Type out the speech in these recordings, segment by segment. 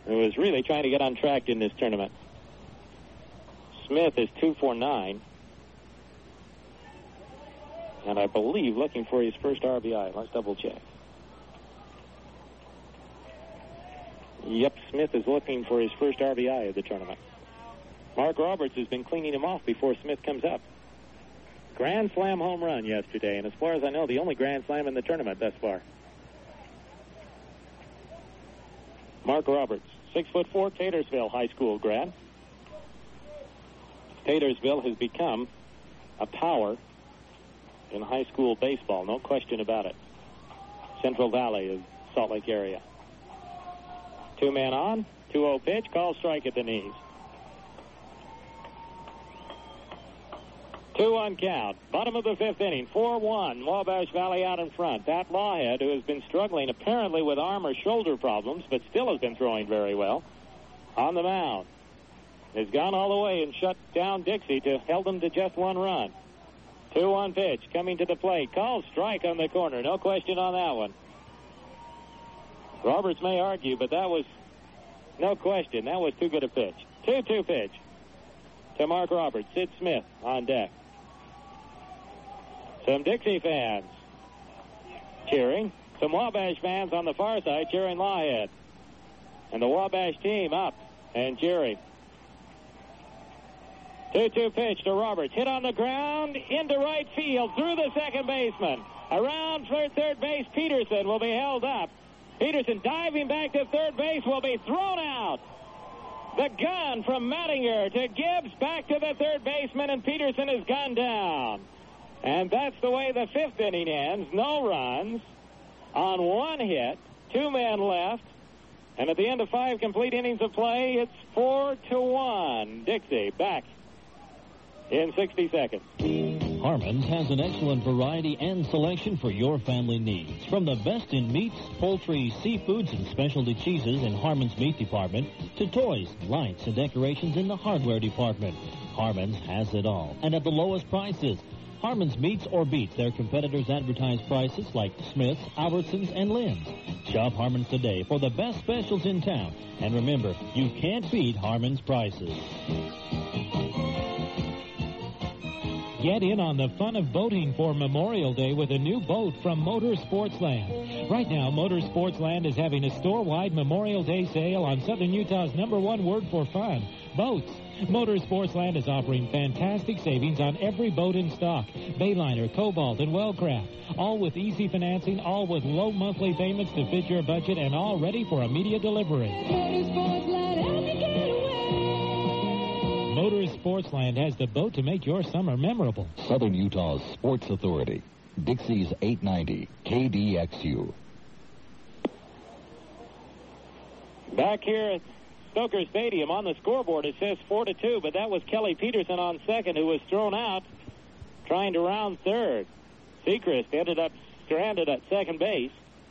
who is really trying to get on track in this tournament. Smith is 2 for 9. And I believe looking for his first RBI. Let's double check. Yep, Smith is looking for his first RBI of the tournament. Mark Roberts has been cleaning him off before Smith comes up. Grand Slam home run yesterday, and as far as I know, the only Grand Slam in the tournament thus far. Mark Roberts, 6'4", Taylorsville High School grad. Taylorsville has become a power in high school baseball, no question about it. Central Valley of Salt Lake area. 2-man on, 2-0 pitch, call strike at the knees. 2-1 count. Bottom of the 5th inning. 4-1. Wabash Valley out in front. Pat Lawhead, who has been struggling apparently with arm or shoulder problems, but still has been throwing very well, on the mound, has gone all the way and shut down Dixie held them to just 1 run. 2-1 pitch coming to the plate. Called strike on the corner. No question on that one. Roberts may argue, but that was no question. That was too good a pitch. 2-2 pitch to Mark Roberts. Sid Smith on deck. Some Dixie fans cheering. Some Wabash fans on the far side cheering Lawhead. And the Wabash team up and cheering. 2-2 pitch to Roberts. Hit on the ground into right field through the second baseman. Around third base, Peterson will be held up. Peterson diving back to third base will be thrown out. The gun from Mattinger to Gibbs back to the third baseman, and Peterson is gunned down. And that's the way the 5th inning ends. No runs on 1 hit, 2 men left. And at the end of 5 complete innings of play, it's 4-1. Dixie back in 60 seconds. Harmon's has an excellent variety and selection for your family needs. From the best in meats, poultry, seafoods, and specialty cheeses in Harmon's meat department to toys, lights, and decorations in the hardware department. Harmon's has it all, and at the lowest prices. Harmon's meets or beats their competitors' advertised prices like Smith's, Albertsons, and Lynn's. Shop Harmon's today for the best specials in town. And remember, you can't beat Harmon's prices. Get in on the fun of boating for Memorial Day with a new boat from Motor Sportsland. Right now, Motor Sportsland is having a store-wide Memorial Day sale on Southern Utah's #1 word for fun, boats. Motor Sportsland is offering fantastic savings on every boat in stock. Bayliner, Cobalt, and Wellcraft. All with easy financing, all with low monthly payments to fit your budget, and all ready for immediate delivery. Motor Sportsland, help me get away. Motor Sportsland has the boat to make your summer memorable. Southern Utah's Sports Authority. Dixie's 890 KDXU. Back here at Stoker Stadium on the scoreboard, it says 4-2, but that was Kelly Peterson on second, who was thrown out trying to round third. Sechrist ended up stranded at second base.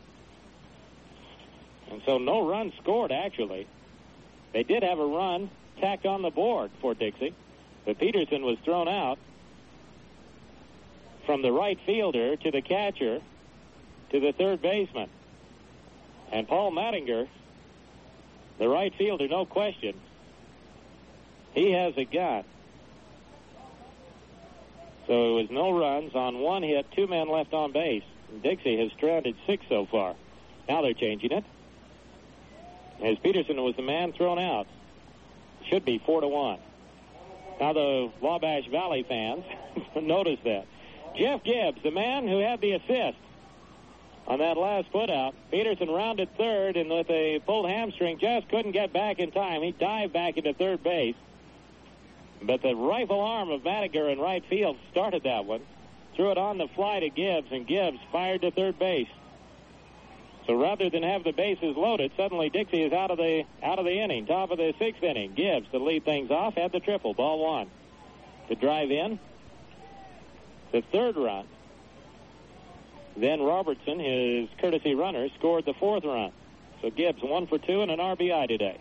And so no run scored, actually. They did have a run tacked on the board for Dixie, but Peterson was thrown out from the right fielder to the catcher to the third baseman. And Paul Mattinger, the right fielder, no question, he has a gun. So it was no runs on 1 hit, 2 men left on base. And Dixie has stranded 6 so far. Now they're changing it, as Peterson was the man thrown out. Should be 4-1. Now the Wabash Valley fans notice that. Jeff Gibbs, the man who had the assist on that last putout. Peterson rounded third, and with a pulled hamstring, just couldn't get back in time. He dived back into third base. But the rifle arm of Mattinger in right field started that one. Threw it on the fly to Gibbs, and Gibbs fired to third base. So rather than have the bases loaded, suddenly Dixie is out of the inning. Top of the 6th inning. Gibbs, to lead things off, had the triple. Ball 1. To drive in the third run. Then Robertson, his courtesy runner, scored the 4th run. So Gibbs 1 for 2 and an RBI today.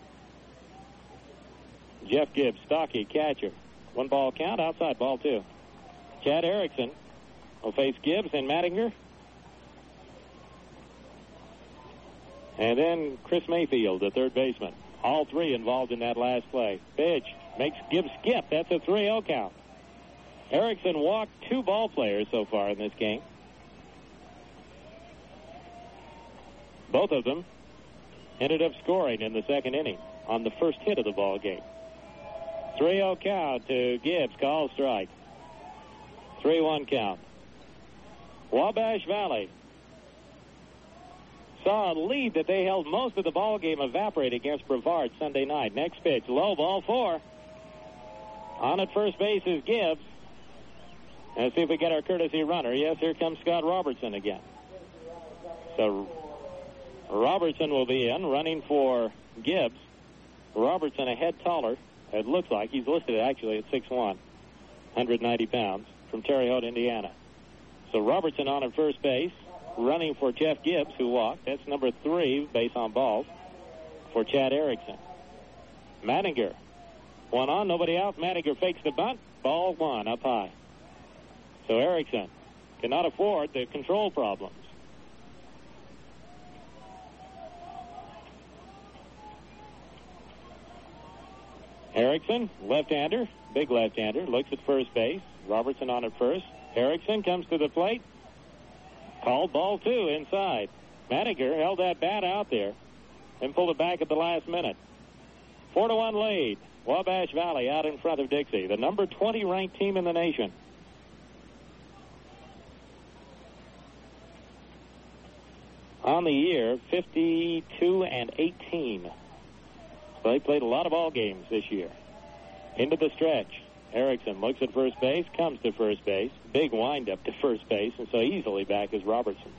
Jeff Gibbs, stocky catcher. 1 ball count, outside, ball 2. Chad Erickson will face Gibbs and Mattinger. And then Chris Mayfield, the third baseman. All three involved in that last play. Pitch makes Gibbs skip. That's a 3-0 count. Erickson walked 2 ball players so far in this game. Both of them ended up scoring in the second inning on the first hit of the ball game. 3-0 count to Gibbs. Call strike. 3-1 count. Wabash Valley saw a lead that they held most of the ball game evaporate against Brevard Sunday night. Next pitch, low, ball 4. On at first base is Gibbs. Let's see if we get our courtesy runner. Yes, here comes Scott Robertson again. So Robertson will be in, running for Gibbs. Robertson a head taller, it looks like. He's listed actually at 6'1", 190 pounds, from Terre Haute, Indiana. So Robertson on at first base, running for Jeff Gibbs, who walked. That's number 3, base on balls, for Chad Erickson. Mattinger, 1 on, nobody out. Mattinger fakes the bunt. Ball 1, up high. So Erickson cannot afford the control problems. Erickson, left-hander, big left-hander, looks at first base. Robertson on at first. Erickson comes to the plate. Called ball 2 inside. Mattinger held that bat out there and pulled it back at the last minute. 4-1 lead. Wabash Valley out in front of Dixie, the number 20 ranked team in the nation. On the year, 52-18. So they played a lot of ball games this year. Into the stretch. Erickson looks at first base, comes to first base. Big windup to first base, and so easily back is Robertson.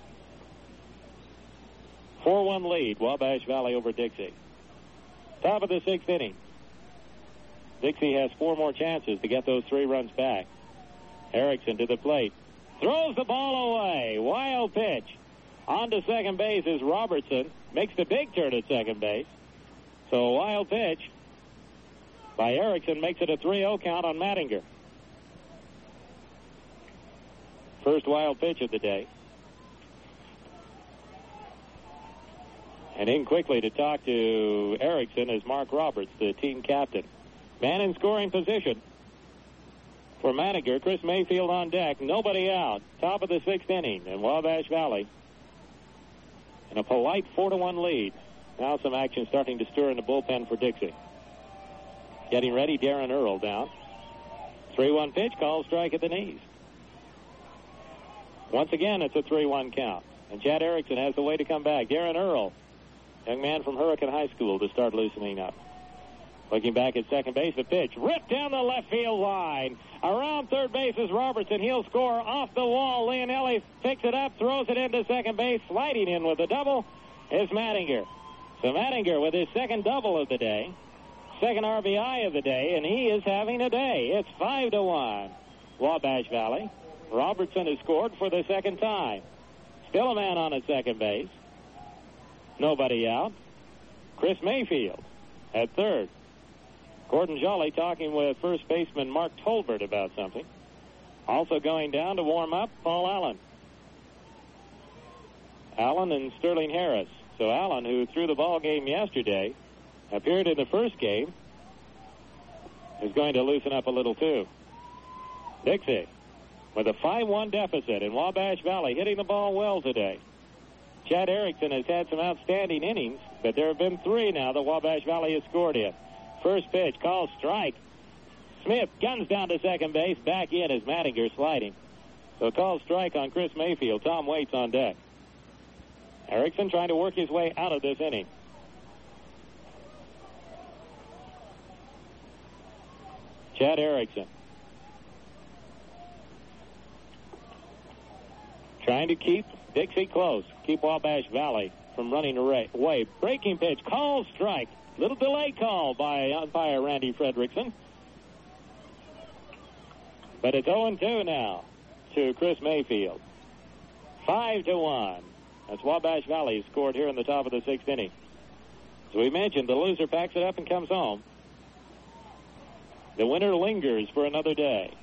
4-1 lead, Wabash Valley over Dixie. Top of the 6th inning. Dixie has 4 more chances to get those 3 runs back. Erickson to the plate. Throws the ball away. Wild pitch. On to second base is Robertson. Makes the big turn at second base. So a wild pitch by Erickson makes it a 3-0 count on Mattinger. First wild pitch of the day. And in quickly to talk to Erickson is Mark Roberts, the team captain. Man in scoring position for Mattinger. Chris Mayfield on deck. Nobody out. Top of the 6th inning in Wabash Valley. And a polite 4-1 lead. Now some action starting to stir in the bullpen for Dixie. Getting ready, Darren Earl down. 3-1 pitch, call strike at the knees. Once again, it's a 3-1 count. And Chad Erickson has the way to come back. Darren Earl, young man from Hurricane High School, to start loosening up. Looking back at second base, the pitch ripped down the left field line. Around third base is Robertson. He'll score off the wall. Leonelli picks it up, throws it into second base. Sliding in with a double is Mattinger. So Mattinger with his second double of the day, second RBI of the day, and he is having a day. It's 5-1. Wabash Valley. Robertson has scored for the second time. Still a man on at second base. Nobody out. Chris Mayfield at third. Gordon Jolly talking with first baseman Mark Tolbert about something. Also going down to warm up, Paul Allen. Allen and Sterling Harris. So Allen, who threw the ball game yesterday, appeared in the first game, is going to loosen up a little too. Dixie with a 5-1 deficit in Wabash Valley, hitting the ball well today. Chad Erickson has had some outstanding innings, but there have been 3 now that Wabash Valley has scored in. First pitch, called strike. Smith guns down to second base. Back in is Mattinger sliding. So called strike on Chris Mayfield. Tom Waits on deck. Erickson trying to work his way out of this inning. Chad Erickson trying to keep Dixie close. Keep Wabash Valley from running away. Breaking pitch, called strike. Little delay call by umpire Randy Fredrickson. But it's 0-2 now to Chris Mayfield. 5-1. That's Wabash Valley scored here in the top of the 6th inning. As we mentioned, the loser packs it up and comes home. The winner lingers for another day.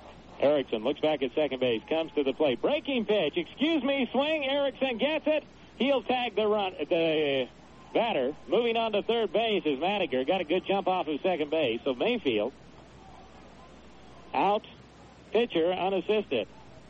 Erickson looks back at second base, comes to the plate. Breaking pitch. Excuse me, swing. Erickson gets it. He'll tag the batter. Moving on to third base is Madiger. Got a good jump off of second base. So Mayfield out. Pitcher unassisted.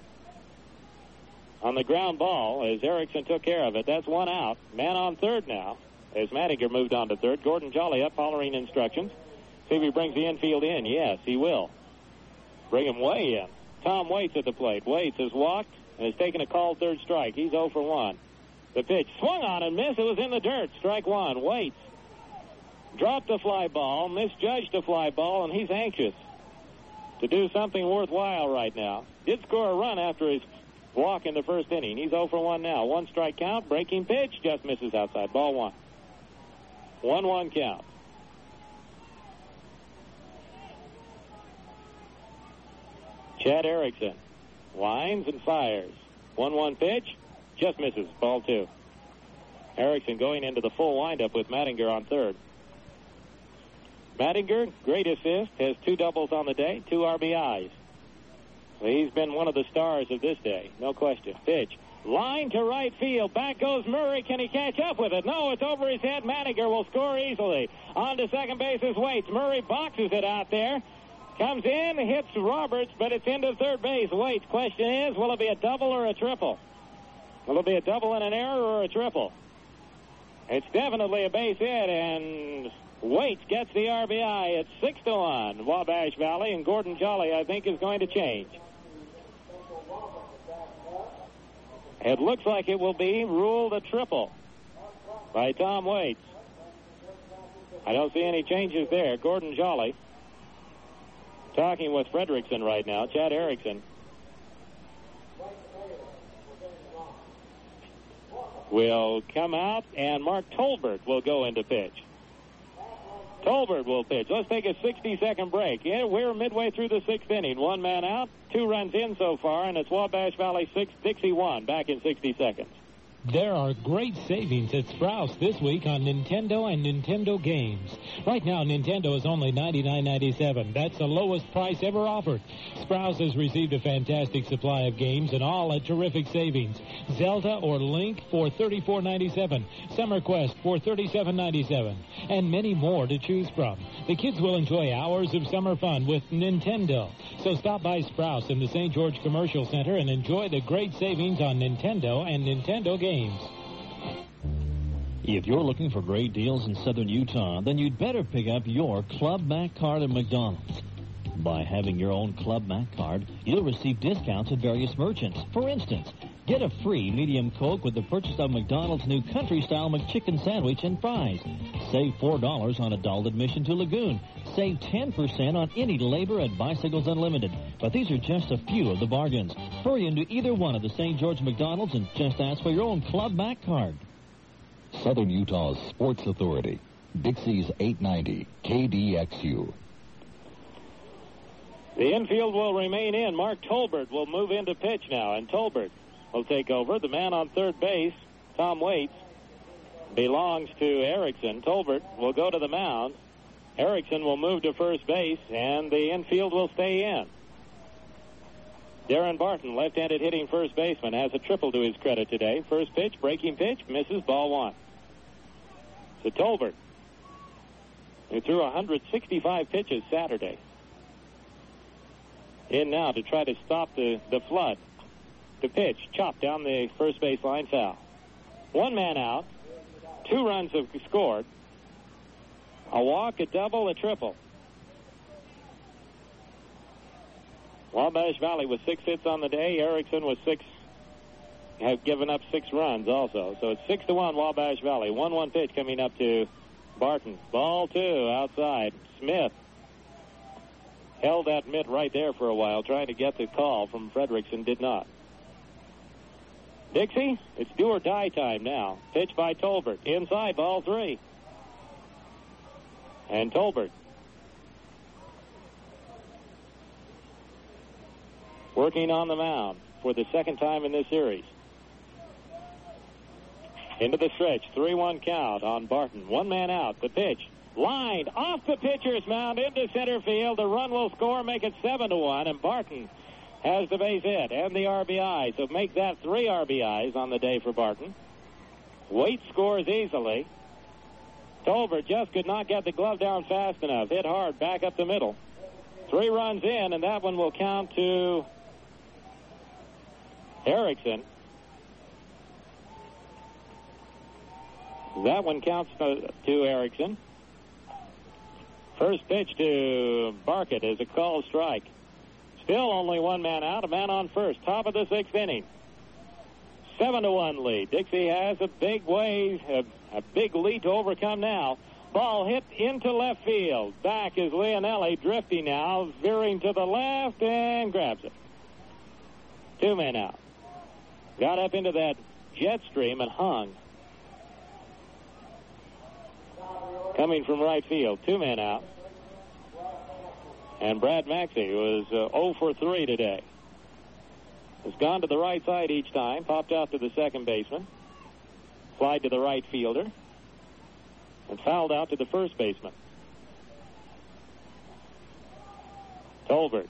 On the ground ball as Erickson took care of it. That's one out. Man on third now as Madiger moved on to third. Gordon Jolly up following instructions. See if he brings the infield in. Yes, he will. Bring him way in. Tom Waits at the plate. Waits has walked and has taken a called third strike. He's 0 for 1. The pitch swung on and missed. It was in the dirt. Strike one. Waits dropped a fly ball, misjudged a fly ball, and he's anxious to do something worthwhile right now. Did score a run after his walk in the first inning. He's 0 for 1 now. 1 strike count. Breaking pitch. Just misses outside. Ball 1. 1-1 count. Chad Erickson winds and fires. 1-1 pitch. Just misses. Ball 2. Erickson going into the full windup with Madiger on third. Madiger, great assist, has 2 doubles on the day, 2 RBIs. So he's been one of the stars of this day, no question. Pitch. Line to right field. Back goes Murray. Can he catch up with it? No, it's over his head. Madiger will score easily. On to second base is Waits. Murray boxes it out there. Comes in, hits Roberts, but it's into third base. Waits. Question is, will it be a double or a triple? Will it be a double and an error or a triple? It's definitely a base hit, and Waits gets the RBI. It's 6-1. Wabash Valley, and Gordon Jolly, I think, is going to change. It looks like it will be ruled a triple by Tom Waits. I don't see any changes there. Gordon Jolly talking with Fredrickson right now. Chad Erickson will come out, and Mark Tolbert will go into pitch. Tolbert will pitch. Let's take a 60-second break. Yeah, we're midway through the 6th inning. 1 man out, 2 runs in so far, and it's Wabash Valley 6, Dixie 1. Back in 60 seconds. There are great savings at Sprouts this week on Nintendo and Nintendo games. Right now, Nintendo is only $99.97. That's the lowest price ever offered. Sprouts has received a fantastic supply of games and all at terrific savings. Zelda or Link for $34.97. Summer Quest for $37.97. And many more to choose from. The kids will enjoy hours of summer fun with Nintendo. So stop by Sprouts in the St. George Commercial Center and enjoy the great savings on Nintendo and Nintendo games. If you're looking for great deals in southern Utah, then you'd better pick up your Club Mac card at McDonald's. By having your own Club Mac card, you'll receive discounts at various merchants. For instance, get a free medium Coke with the purchase of McDonald's new country-style McChicken sandwich and fries. Save $4 on adult admission to Lagoon. Save 10% on any labor at Bicycles Unlimited. But these are just a few of the bargains. Hurry into either one of the St. George McDonald's and just ask for your own Club Mac card. Southern Utah's Sports Authority. Dixie's 890 KDXU. The infield will remain in. Mark Tolbert will move into pitch now, and Tolbert will take over. The man on third base, Tom Waits, belongs to Erickson. Tolbert will go to the mound. Erickson will move to first base, and the infield will stay in. Darren Barton, left-handed hitting first baseman, has a triple to his credit today. First pitch, breaking pitch, misses, ball 1. So Tolbert, who threw 165 pitches Saturday, in now to try to stop the flood. The pitch, chopped down the first baseline, foul. 1 man out, 2 runs have scored. A walk, a double, a triple. Wabash Valley with 6 hits on the day. Erickson with 6, have given up 6 runs also. So it's 6-1 Wabash Valley. 1-1 pitch coming up to Barton. Ball 2 outside. Smith held that mitt right there for a while, trying to get the call from Fredrickson, did not. Dixie, it's do or die time now. Pitch by Tolbert. Inside, ball 3. And Tolbert working on the mound for the second time in this series. Into the stretch, 3-1 count on Barton. 1 man out. The pitch lined off the pitcher's mound into center field. The run will score, make it 7-1, and Barton has the base hit and the RBI. So make that 3 RBIs on the day for Barton. Waite scores easily. Tolbert just could not get the glove down fast enough. Hit hard back up the middle. 3 runs in, and that one will count to Erickson. That one counts to Erickson. First pitch to Barkett is a called strike. Still only 1 man out, a man on first. Top of the 6th inning. 7-1 lead. Dixie has a big lead to overcome now. Ball hit into left field. Back is Leonelli, drifting now, veering to the left and grabs it. 2 men out. Got up into that jet stream and hung. Coming from right field, 2 men out. And Brad Maxey was 0 for 3 today. Has gone to the right side each time, popped out to the second baseman, flied to the right fielder, and fouled out to the first baseman. Tolbert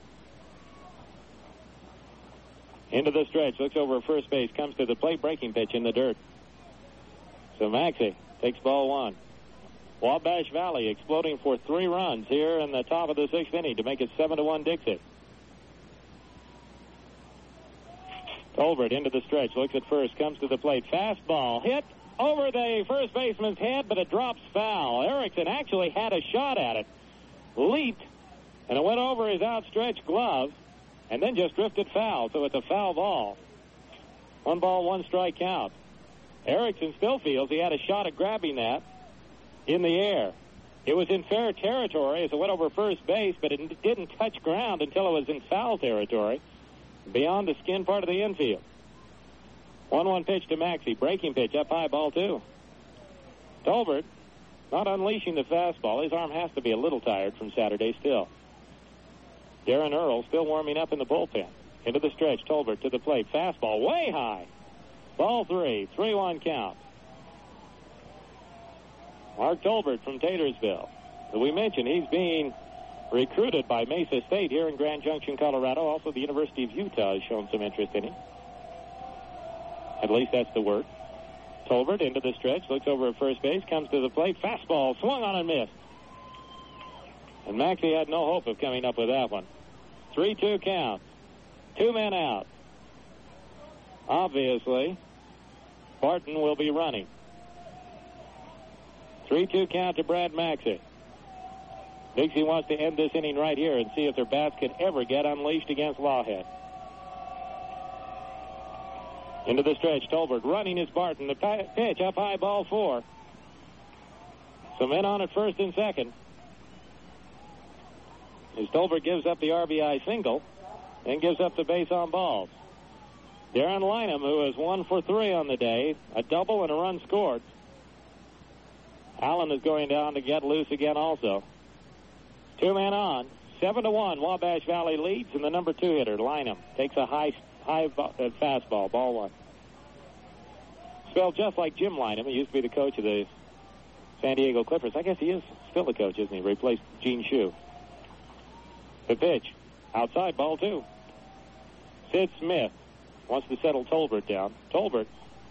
into the stretch, looks over at first base, comes to the plate, breaking pitch in the dirt. So Maxey takes ball 1. Wabash Valley exploding for 3 runs here in the top of the 6th inning to make it 7-1 Dixie. Tolbert into the stretch, looks at first, comes to the plate. Fastball hit over the first baseman's head, but it drops foul. Erickson actually had a shot at it. Leaped, and it went over his outstretched glove, and then just drifted foul, so it's a foul ball. 1 ball, 1 strike count. Erickson still feels he had a shot at grabbing that in the air. It was in fair territory as it went over first base, but it didn't touch ground until it was in foul territory, beyond the skin part of the infield. 1-1 pitch to Maxey. Breaking pitch up high, ball 2. Tolbert not unleashing the fastball. His arm has to be a little tired from Saturday still. Darren Earl still warming up in the bullpen. Into the stretch, Tolbert to the plate. Fastball way high. Ball 3. 3-1 count. Mark Tolbert from Taylorsville. As we mentioned, he's being recruited by Mesa State here in Grand Junction, Colorado. Also, the University of Utah has shown some interest in him. At least that's the word. Tolbert into the stretch, looks over at first base, comes to the plate. Fastball swung on and missed. And Maxey had no hope of coming up with that one. 3-2 count. 2 men out. Obviously, Barton will be running. 3-2 count to Brad Maxey. Dixie wants to end this inning right here and see if their bats can ever get unleashed against Lawhead. Into the stretch, Tolbert running is Barton. The pitch up high, ball 4. Some men on at first and second. As Tolbert gives up the RBI single and gives up the base on balls. Darren Lynham, who is 1 for 3 on the day, a double and a run scored. Allen is going down to get loose again also. 2 men on. 7-1. Wabash Valley leads, and the number 2 hitter, Lynham, takes a high fastball, ball 1. Spelled just like Jim Lynham. He used to be the coach of the San Diego Clippers. I guess he is still the coach, isn't he? Replaced Gene Shue. The pitch. Outside, ball 2. Sid Smith wants to settle Tolbert down. Tolbert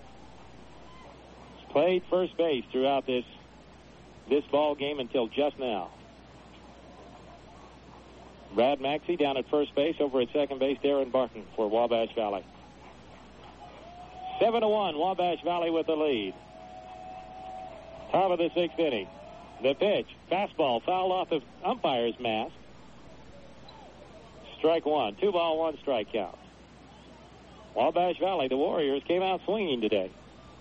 has played first base throughout this ball game until just now. Brad Maxey down at first base. Over at second base, Darren Barton for Wabash Valley. 7-1, Wabash Valley with the lead. Top of the 6th inning. The pitch. Fastball fouled off the umpire's mask. Strike 1. 2 ball, 1 strike count. Wabash Valley, the Warriors, came out swinging today.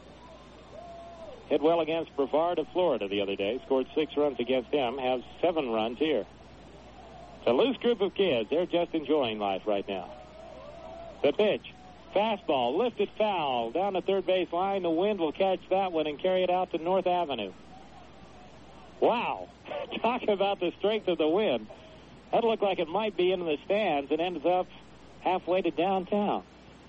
Hit well against Brevard of Florida the other day. Scored 6 runs against them. Has 7 runs here. It's a loose group of kids. They're just enjoying life right now. The pitch. Fastball. Lifted foul. Down the third base line. The wind will catch that one and carry it out to North Avenue. Wow. Talk about the strength of the wind. That looked like it might be into the stands. It ends up halfway to downtown.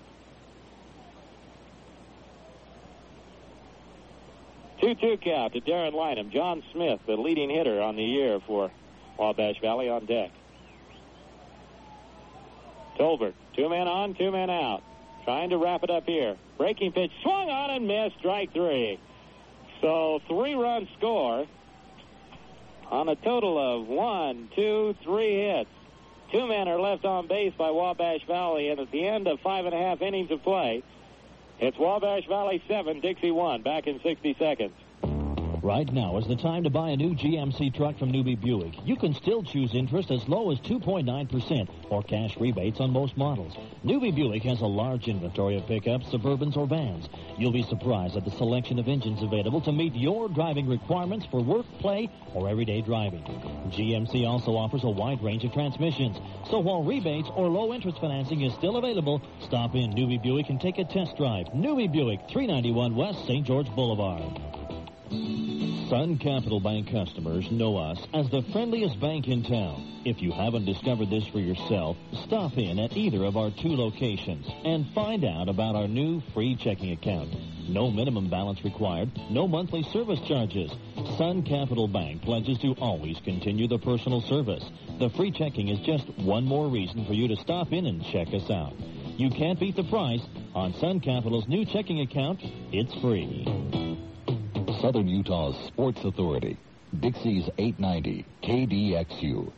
Two count to Darren Lynham. John Smith, the leading hitter on the year for Wabash Valley, on deck. Tolbert, 2 men on, 2 men out. trying to wrap it up here. Breaking pitch, swung on and missed, strike 3. So 3-run score on a total of 1, 2, 3 hits. 2 men are left on base by Wabash Valley, and at the end of 5.5 innings of play, it's Wabash Valley 7, Dixie 1. Back in 60 seconds. Right now is the time to buy a new GMC truck from Newby Buick. You can still choose interest as low as 2.9% or cash rebates on most models. Newby Buick has a large inventory of pickups, Suburbans, or vans. You'll be surprised at the selection of engines available to meet your driving requirements for work, play, or everyday driving. GMC also offers a wide range of transmissions. So while rebates or low-interest financing is still available, stop in Newby Buick and take a test drive. Newby Buick, 391 West St. George Boulevard. Sun Capital Bank customers know us as the friendliest bank in town. If you haven't discovered this for yourself, stop in at either of our 2 locations and find out about our new free checking account. No minimum balance required, no monthly service charges. Sun Capital Bank pledges to always continue the personal service. The free checking is just one more reason for you to stop in and check us out. You can't beat the price. On Sun Capital's new checking account, it's free. Southern Utah's Sports Authority. Dixie's 890 KDXU.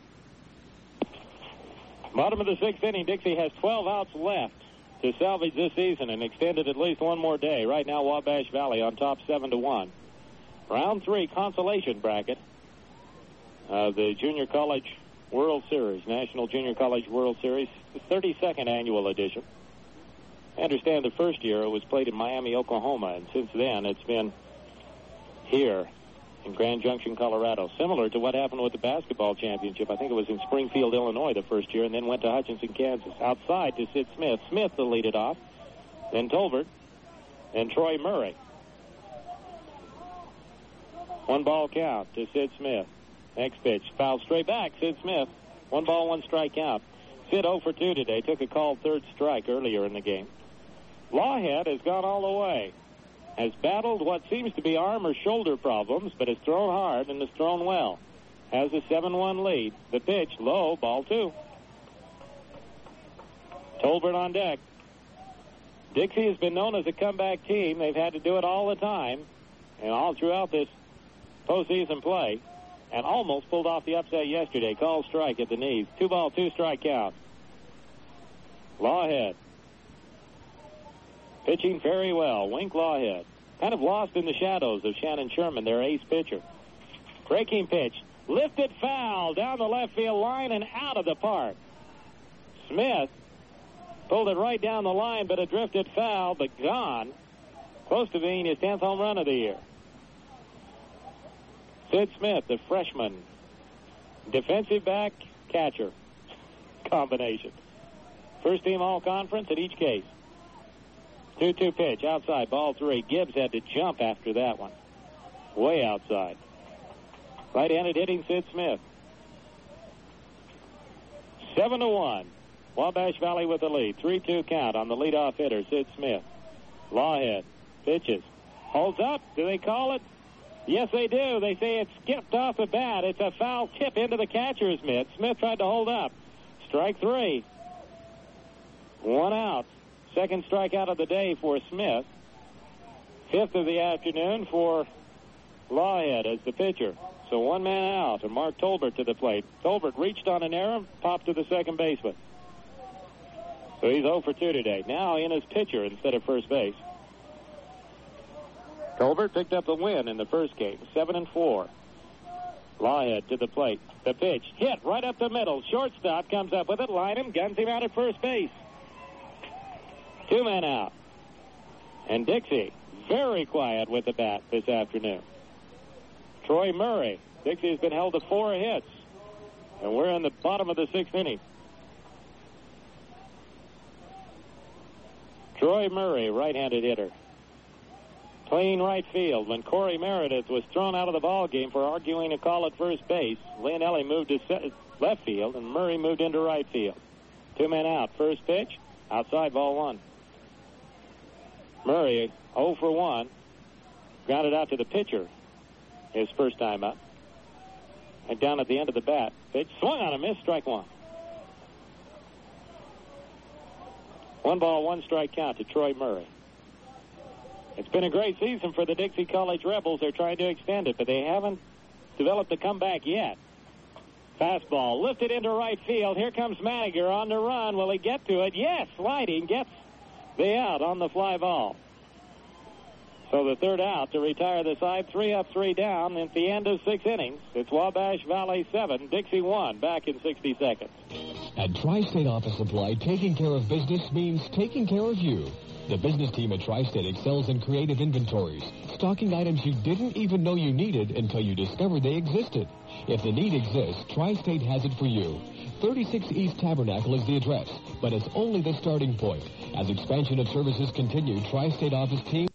Bottom of the 6th inning, Dixie has 12 outs left to salvage this season and extend it at least one more day. Right now, Wabash Valley on top 7-1. Round 3 consolation bracket of the Junior College World Series, National Junior College World Series, the 32nd annual edition. I understand the first year it was played in Miami, Oklahoma, and since then it's been here in Grand Junction, Colorado. Similar to what happened with the basketball championship. I think it was in Springfield, Illinois the first year, and then went to Hutchinson, Kansas. Outside to Sid Smith. Smith will lead it off. Then Tolbert. Then Troy Murray. 1-ball count to Sid Smith. Next pitch. Foul straight back. Sid Smith. 1-ball, 1-strike count. Sid 0 for 2 today. Took a called third strike earlier in the game. Lawhead has gone all the way. Has battled what seems to be arm or shoulder problems, but has thrown hard and has thrown well. Has a 7-1 lead. The pitch, low, ball 2. Tolbert on deck. Dixie has been known as a comeback team. They've had to do it all the time and all throughout this postseason play, and almost pulled off the upset yesterday. Called strike at the knees. 2-ball, 2-strike count. Lawhead. Pitching very well. Wink Lawhead. Kind of lost in the shadows of Shannon Sherman, their ace pitcher. Breaking pitch. Lifted foul down the left field line and out of the park. Smith pulled it right down the line, but it drifted foul, but gone. Close to being his 10th home run of the year. Sid Smith, the freshman. Defensive back, catcher combination. First team all-conference in each case. 2-2 pitch, outside, ball 3. Gibbs had to jump after that one. Way outside. Right-handed hitting Sid Smith. 7-1. Wabash Valley with the lead. 3-2 count on the leadoff hitter, Sid Smith. Lawhead pitches. Holds up. Do they call it? Yes, they do. They say it skipped off the bat. It's a foul tip into the catcher's mitt. Smith tried to hold up. Strike 3. 1 out. Second strikeout of the day for Smith. 5th of the afternoon for Lawhead as the pitcher. So 1 man out, and Mark Tolbert to the plate. Tolbert reached on an error, popped to the second baseman. So he's 0 for 2 today. Now in as pitcher instead of first base. Tolbert picked up the win in the first game, 7-4. Lawhead to the plate. The pitch hit right up the middle. Shortstop comes up with it. Line him, guns him out at first base. 2 men out. And Dixie, very quiet with the bat this afternoon. Troy Murray. Dixie has been held to 4 hits. And we're in the bottom of the 6th inning. Troy Murray, right-handed hitter. Playing right field. When Corey Meredith was thrown out of the ball game for arguing a call at first base, Leonelli moved to left field, and Murray moved into right field. 2 men out. First pitch, outside, ball 1. Murray, 0 for 1. Grounded out to the pitcher his first time up. And down at the end of the bat. Pitch swung on a miss, strike 1. 1 ball, 1 strike count to Troy Murray. It's been a great season for the Dixie College Rebels. They're trying to extend it, but they haven't developed a comeback yet. Fastball lifted into right field. Here comes Maniger on the run. Will he get to it? Yes, sliding gets the out on the fly ball. So the third out to retire the side. 3 up, 3 down. At the end of 6 innings, it's Wabash Valley 7, Dixie 1. Back in 60 seconds. At Tri-State Office Supply, taking care of business means taking care of you. The business team at Tri-State excels in creative inventories, stocking items you didn't even know you needed until you discovered they existed. If the need exists, Tri-State has it for you. 36 East Tabernacle is the address, but it's only the starting point. As expansion of services continue, Tri-State Office team...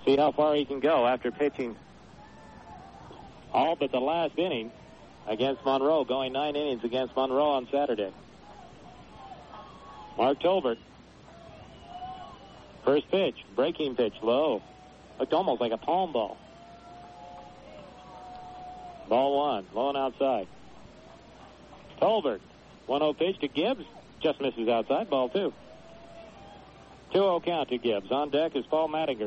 See how far he can go after pitching all but the last inning against Monroe, going 9 innings against Monroe on Saturday. Mark Tolbert. First pitch, breaking pitch, low. Looked almost like a palm ball. Ball 1, low and outside. Tolbert, 1-0 pitch to Gibbs. Just misses outside, ball 2. 2-0 count to Gibbs. On deck is Paul Mattinger.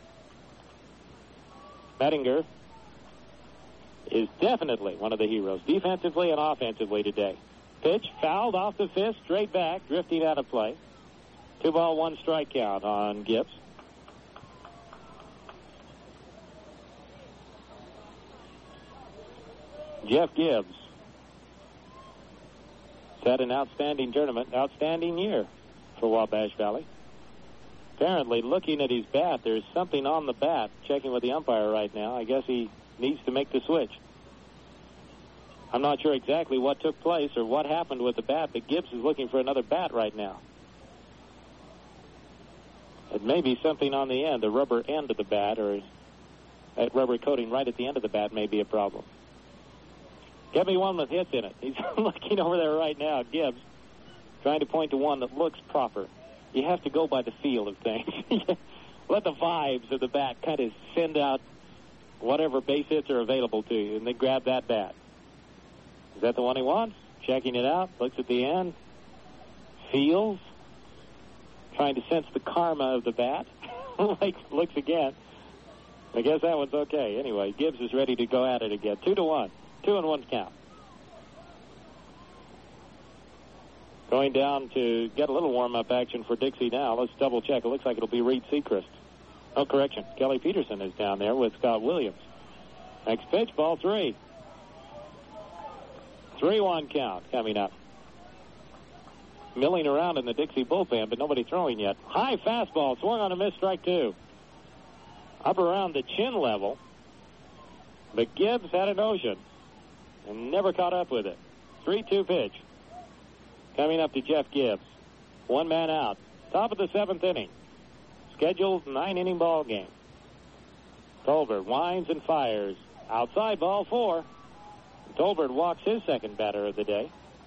Mattinger is definitely one of the heroes, defensively and offensively today. Pitch, fouled off the fist, straight back, drifting out of play. 2-ball, 1 strike count on Gibbs. Jeff Gibbs has had an outstanding tournament, outstanding year for Wabash Valley. Apparently, looking at his bat, there's something on the bat. Checking with the umpire right now. I guess he needs to make the switch. I'm not sure exactly what took place or what happened with the bat, but Gibbs is looking for another bat right now. It may be something on the end, the rubber end of the bat, or that rubber coating right at the end of the bat may be a problem. Get me one with hits in it. He's looking over there right now, Gibbs, trying to point to one that looks proper. You have to go by the feel of things. Let the vibes of the bat kind of send out whatever base hits are available to you, and then grab that bat. Is that the one he wants? Checking it out, looks at the end, feels, trying to sense the karma of the bat. Looks again. I guess that one's okay. Anyway, Gibbs is ready to go at it again. 2-1. 2-1 count. Going down to get a little warm-up action for Dixie now. Let's double-check. It looks like it'll be Reed Sechrist. Oh, correction. Kelly Peterson is down there with Scott Williams. Next pitch, ball 3. 3-1 count coming up. Milling around in the Dixie bullpen, but nobody throwing yet. High fastball, swung on a miss, strike 2. Up around the chin level, but Gibbs had a notion and never caught up with it. 3-2 pitch. Coming up to Jeff Gibbs. 1 man out. Top of the 7th inning. Scheduled 9-inning ball game. Tolbert winds and fires. Outside, ball 4. Tolbert walks his second batter of the day.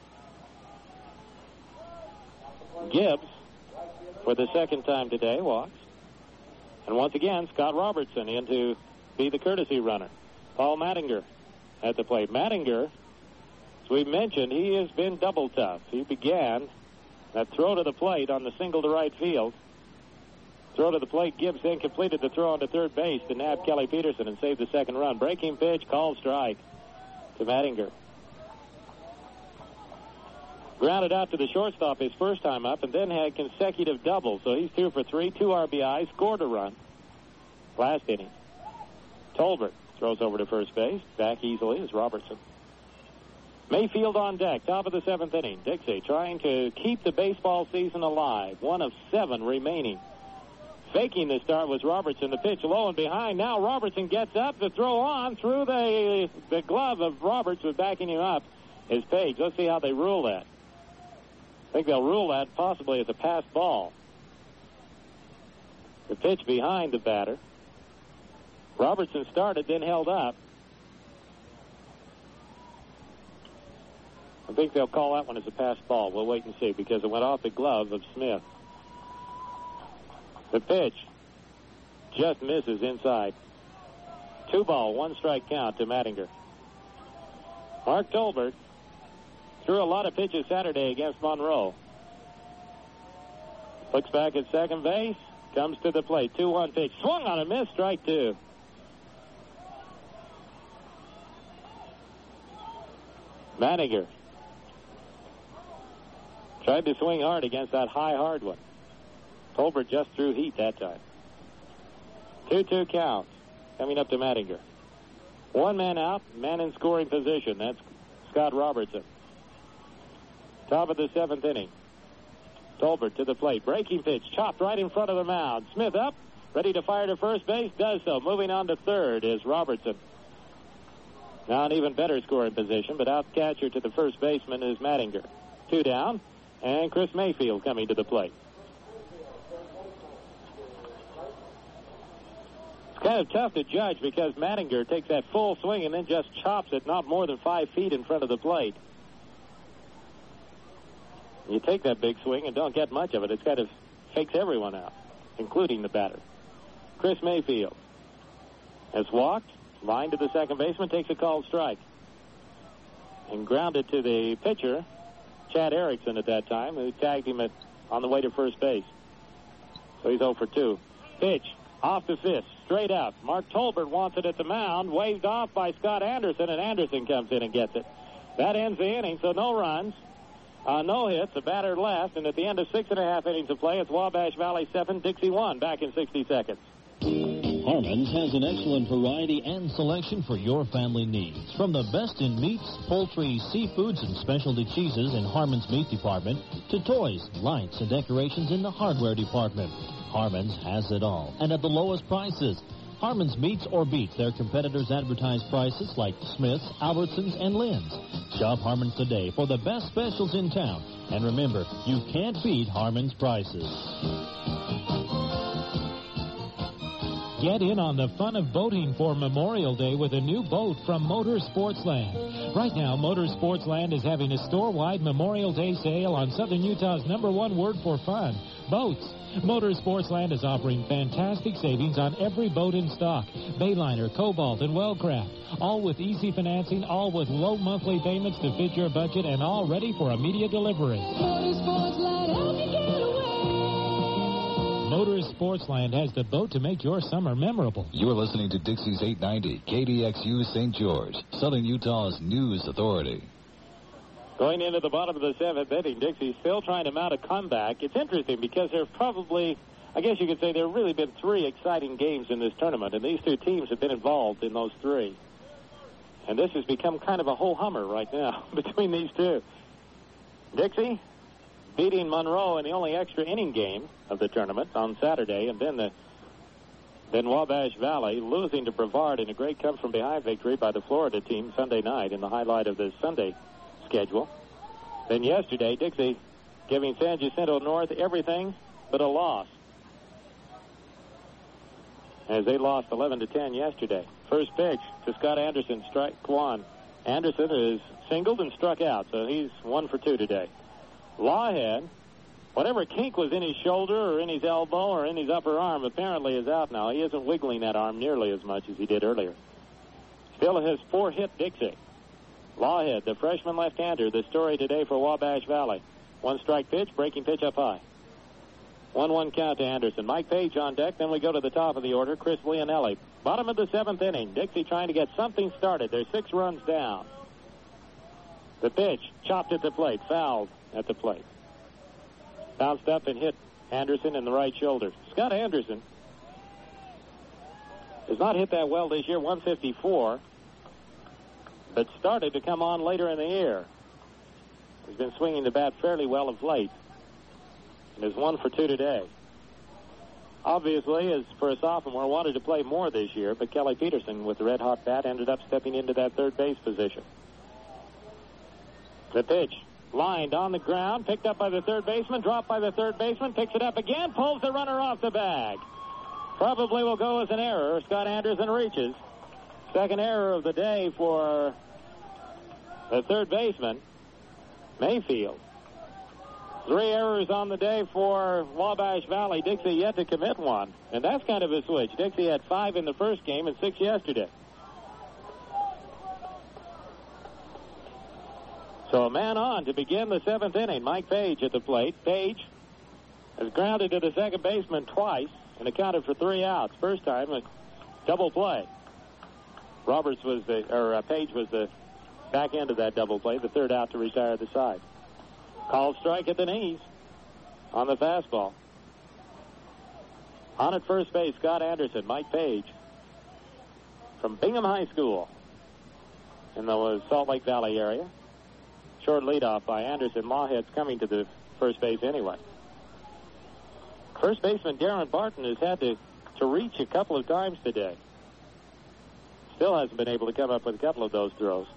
Gibbs, for the second time today, walks. And once again, Scott Robertson in to be the courtesy runner. Paul Mattinger at the plate. Mattinger, as we mentioned, he has been double tough. He began that throw to the plate on the single to right field. Throw to the plate, Gibbs then completed the throw onto third base to nab Kelly Peterson and save the second run. Breaking pitch, called strike to Mattinger. Grounded out to the shortstop his first time up and then had consecutive doubles. So he's 2 for 3, 2 RBIs, scored a run last inning. Tolbert throws over to first base. Back easily is Robertson. Mayfield on deck, top of the 7th inning. Dixie trying to keep the baseball season alive. 1 of 7 remaining. Faking the start was Robertson. The pitch low and behind. Now Robertson gets up to throw on through the glove of Roberts with backing him up is Page. Let's see how they rule that. I think they'll rule that possibly as a pass ball. The pitch behind the batter. Robertson started, then held up. I think they'll call that one as a pass ball. We'll wait and see because it went off the glove of Smith. The pitch just misses inside. 2-ball, 1 strike count to Mattinger. Mark Tolbert threw a lot of pitches Saturday against Monroe. Looks back at second base, comes to the plate. 2-1 pitch, swung on a miss, strike 2. Mattinger tried to swing hard against that high, hard one. Tolbert just threw heat that time. 2-2 count coming up to Mattinger. 1 man out, man in scoring position. That's Scott Robertson. Top of the 7th inning. Tolbert to the plate. Breaking pitch, chopped right in front of the mound. Smith up, ready to fire to first base, does so. Moving on to third is Robertson. Now an even better scoring position, but out catcher to the first baseman is Mattinger. 2 down, and Chris Mayfield coming to the plate. kind of tough to judge because Mattinger takes that full swing and then just chops it not more than 5 feet in front of the plate. You take that big swing and don't get much of it. It kind of fakes everyone out, including the batter. Chris Mayfield has walked, line to the second baseman, takes a called strike, and grounded to the pitcher, Chad Erickson at that time, who tagged him on the way to first base. So he's 0 for 2. Pitch, off the fifth, straight up. Mark Tolbert wants it at the mound, waved off by Scott Anderson, and Anderson comes in and gets it. That ends the inning, so no runs, no hits, a batter left, and at the end of 6.5 innings of play, it's Wabash Valley 7, Dixie 1, back in 60 seconds. Harmon's has an excellent variety and selection for your family needs. From the best in meats, poultry, seafoods, and specialty cheeses in Harmon's meat department to toys, lights, and decorations in the hardware department. Harmon's has it all, and at the lowest prices. Harmon's meets or beats their competitors' advertised prices like Smith's, Albertsons, and Lynn's. Shop Harmon's today for the best specials in town. And remember, you can't beat Harmon's prices. Get in on the fun of boating for Memorial Day with a new boat from Motor Sportsland. Right now, Motor Sportsland is having a store-wide Memorial Day sale on Southern Utah's #1 word for fun, boats. Motor Sportsland is offering fantastic savings on every boat in stock. Bayliner, Cobalt, and Wellcraft. All with easy financing, all with low monthly payments to fit your budget, and all ready for immediate delivery. Motor Sportsland, help you get away. Motor Sportsland has the boat to make your summer memorable. You're listening to Dixie's 890, KDXU St. George, Southern Utah's news authority. Going into the bottom of the 7th inning, Dixie's still trying to mount a comeback. It's interesting because there probably, I guess you could say there have really been 3 exciting games in this tournament, and these 2 teams have been involved in those 3. And this has become kind of a whole hummer right now between these 2. Dixie beating Monroe in the only extra inning game of the tournament on Saturday, and then Wabash Valley losing to Brevard in a great come-from-behind victory by the Florida team Sunday night in the highlight of the Sunday schedule. Then yesterday, Dixie giving San Jacinto North everything but a loss, as they lost 11-10 yesterday. First pitch to Scott Anderson, strike 1. Anderson is singled and struck out, so he's 1 for 2 today. Lawhead, whatever kink was in his shoulder or in his elbow or in his upper arm, apparently is out now. He isn't wiggling that arm nearly as much as he did earlier. Still has 4-hit Dixie. Lawhead, the freshman left-hander, the story today for Wabash Valley. 1-strike pitch, breaking pitch up high. 1-1 count to Anderson. Mike Page on deck. Then we go to the top of the order, Chris Leonelli. Bottom of the 7th inning. Dixie trying to get something started. They're 6 runs down. The pitch, chopped at the plate, fouled at the plate. Bounced up and hit Anderson in the right shoulder. Scott Anderson has not hit that well this year, 154. But started to come on later in the year. He's been swinging the bat fairly well of late. And is 1 for 2 today. Obviously, as for a sophomore, wanted to play more this year, but Kelly Peterson, with the red-hot bat, ended up stepping into that third base position. The pitch, lined on the ground, picked up by the third baseman, dropped by the third baseman, picks it up again, pulls the runner off the bag. Probably will go as an error. Scott Anderson reaches. Second error of the day for the third baseman, Mayfield. 3 errors on the day for Wabash Valley. Dixie yet to commit one. And that's kind of a switch. Dixie had 5 in the first game and 6 yesterday. So a man on to begin the 7th inning. Mike Page at the plate. Page has grounded to the second baseman twice and accounted for 3 outs. First time, a double play. Page was the back end of that double play, the third out to retire the side. Called strike at the knees on the fastball. On at first base, Scott Anderson, Mike Page from Bingham High School in the Salt Lake Valley area. Short leadoff by Anderson. Lawhead's coming to the first base anyway. First baseman Darren Barton has had to reach a couple of times today. Still hasn't been able to come up with a couple of those throws.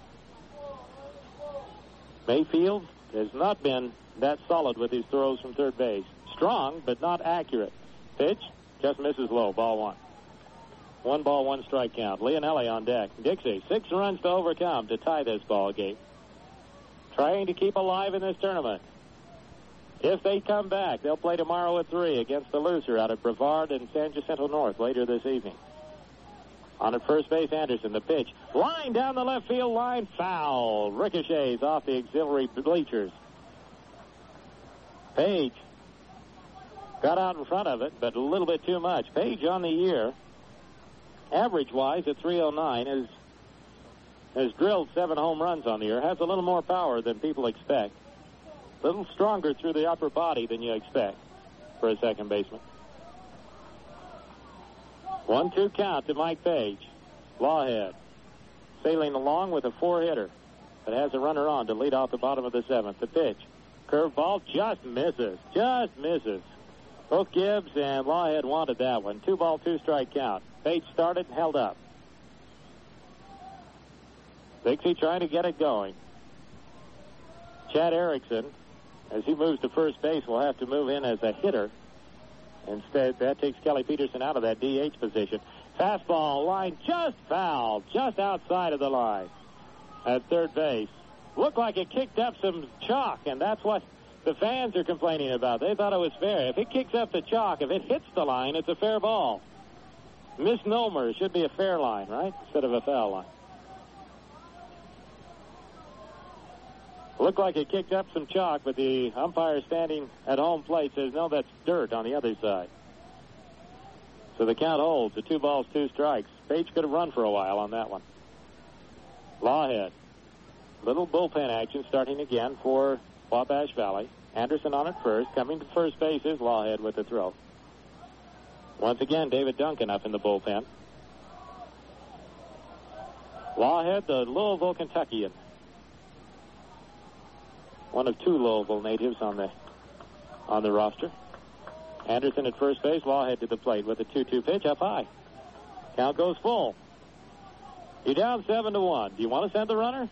Mayfield has not been that solid with his throws from third base. Strong, but not accurate. Pitch, just misses low. Ball 1. 1 ball, 1 strike count. Leonelli on deck. Dixie, 6 runs to overcome to tie this ball game. Trying to keep alive in this tournament. If they come back, they'll play tomorrow at 3 against the loser out at Brevard and San Jacinto North later this evening. On at first base, Anderson. The pitch. Line down the left field line. Foul. Ricochets off the auxiliary bleachers. Page got out in front of it, but a little bit too much. Page on the year, average-wise at 309, has drilled 7 home runs on the year. Has a little more power than people expect. A little stronger through the upper body than you expect for a second baseman. 1-2 count to Mike Page. Lawhead sailing along with a 4-hitter that has a runner on to lead off the bottom of the 7th. The pitch. Curveball just misses. Just misses. Both Gibbs and Lawhead wanted that one. 2 ball, 2 strike count. Page started and held up. Dixie trying to get it going. Chad Erickson, as he moves to first base, will have to move in as a hitter. Instead, that takes Kelly Peterson out of that DH position. Fastball line just foul, just outside of the line at third base. Looked like it kicked up some chalk, and that's what the fans are complaining about. They thought it was fair. If it kicks up the chalk, if it hits the line, it's a fair ball. Misnomer. It should be a fair line, right? Instead of a foul line. Looked like it kicked up some chalk, but the umpire standing at home plate says, no, that's dirt on the other side. So the count holds. The 2 balls, 2 strikes. Page could have run for a while on that one. Lawhead. Little bullpen action starting again for Wabash Valley. Anderson on at first. Coming to first base is Lawhead with the throw. Once again, David Duncan up in the bullpen. Lawhead, the Louisville Kentuckian. One of 2 Louisville natives on the roster. Anderson at first base. Lawhead to the plate with a 2-2 pitch up high. Count goes full. You're down 7-1. Do you want to send the runner?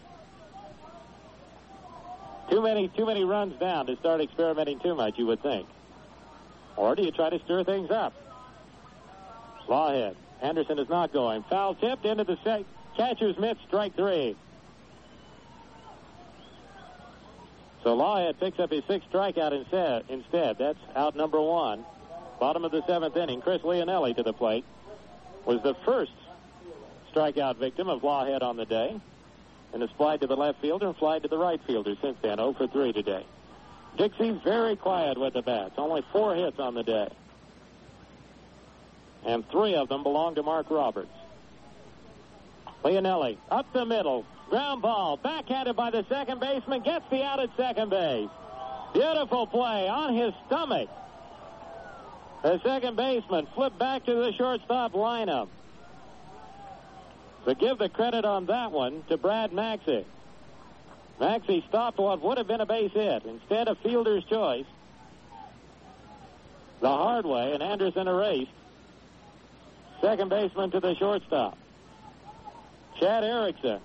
Too many runs down to start experimenting too much, you would think. Or do you try to stir things up? Lawhead. Anderson is not going. Foul tipped into the catcher's mitt, strike 3. So Lawhead picks up his 6th strikeout instead. That's out number 1. Bottom of the 7th inning. Chris Leonelli to the plate. Was the first strikeout victim of Lawhead on the day. And has flied to the left fielder and flied to the right fielder since then. 0 for 3 today. Dixie very quiet with the bats. Only 4 hits on the day. And 3 of them belong to Mark Roberts. Leonelli up the middle. Ground ball. Backhanded by the second baseman. Gets the out at second base. Beautiful play on his stomach. The second baseman flipped back to the shortstop lineup. So give the credit on that one to Brad Maxey. Maxey stopped what would have been a base hit. Instead, a fielder's choice. The hard way, and Anderson erased. Second baseman to the shortstop. Chad Erickson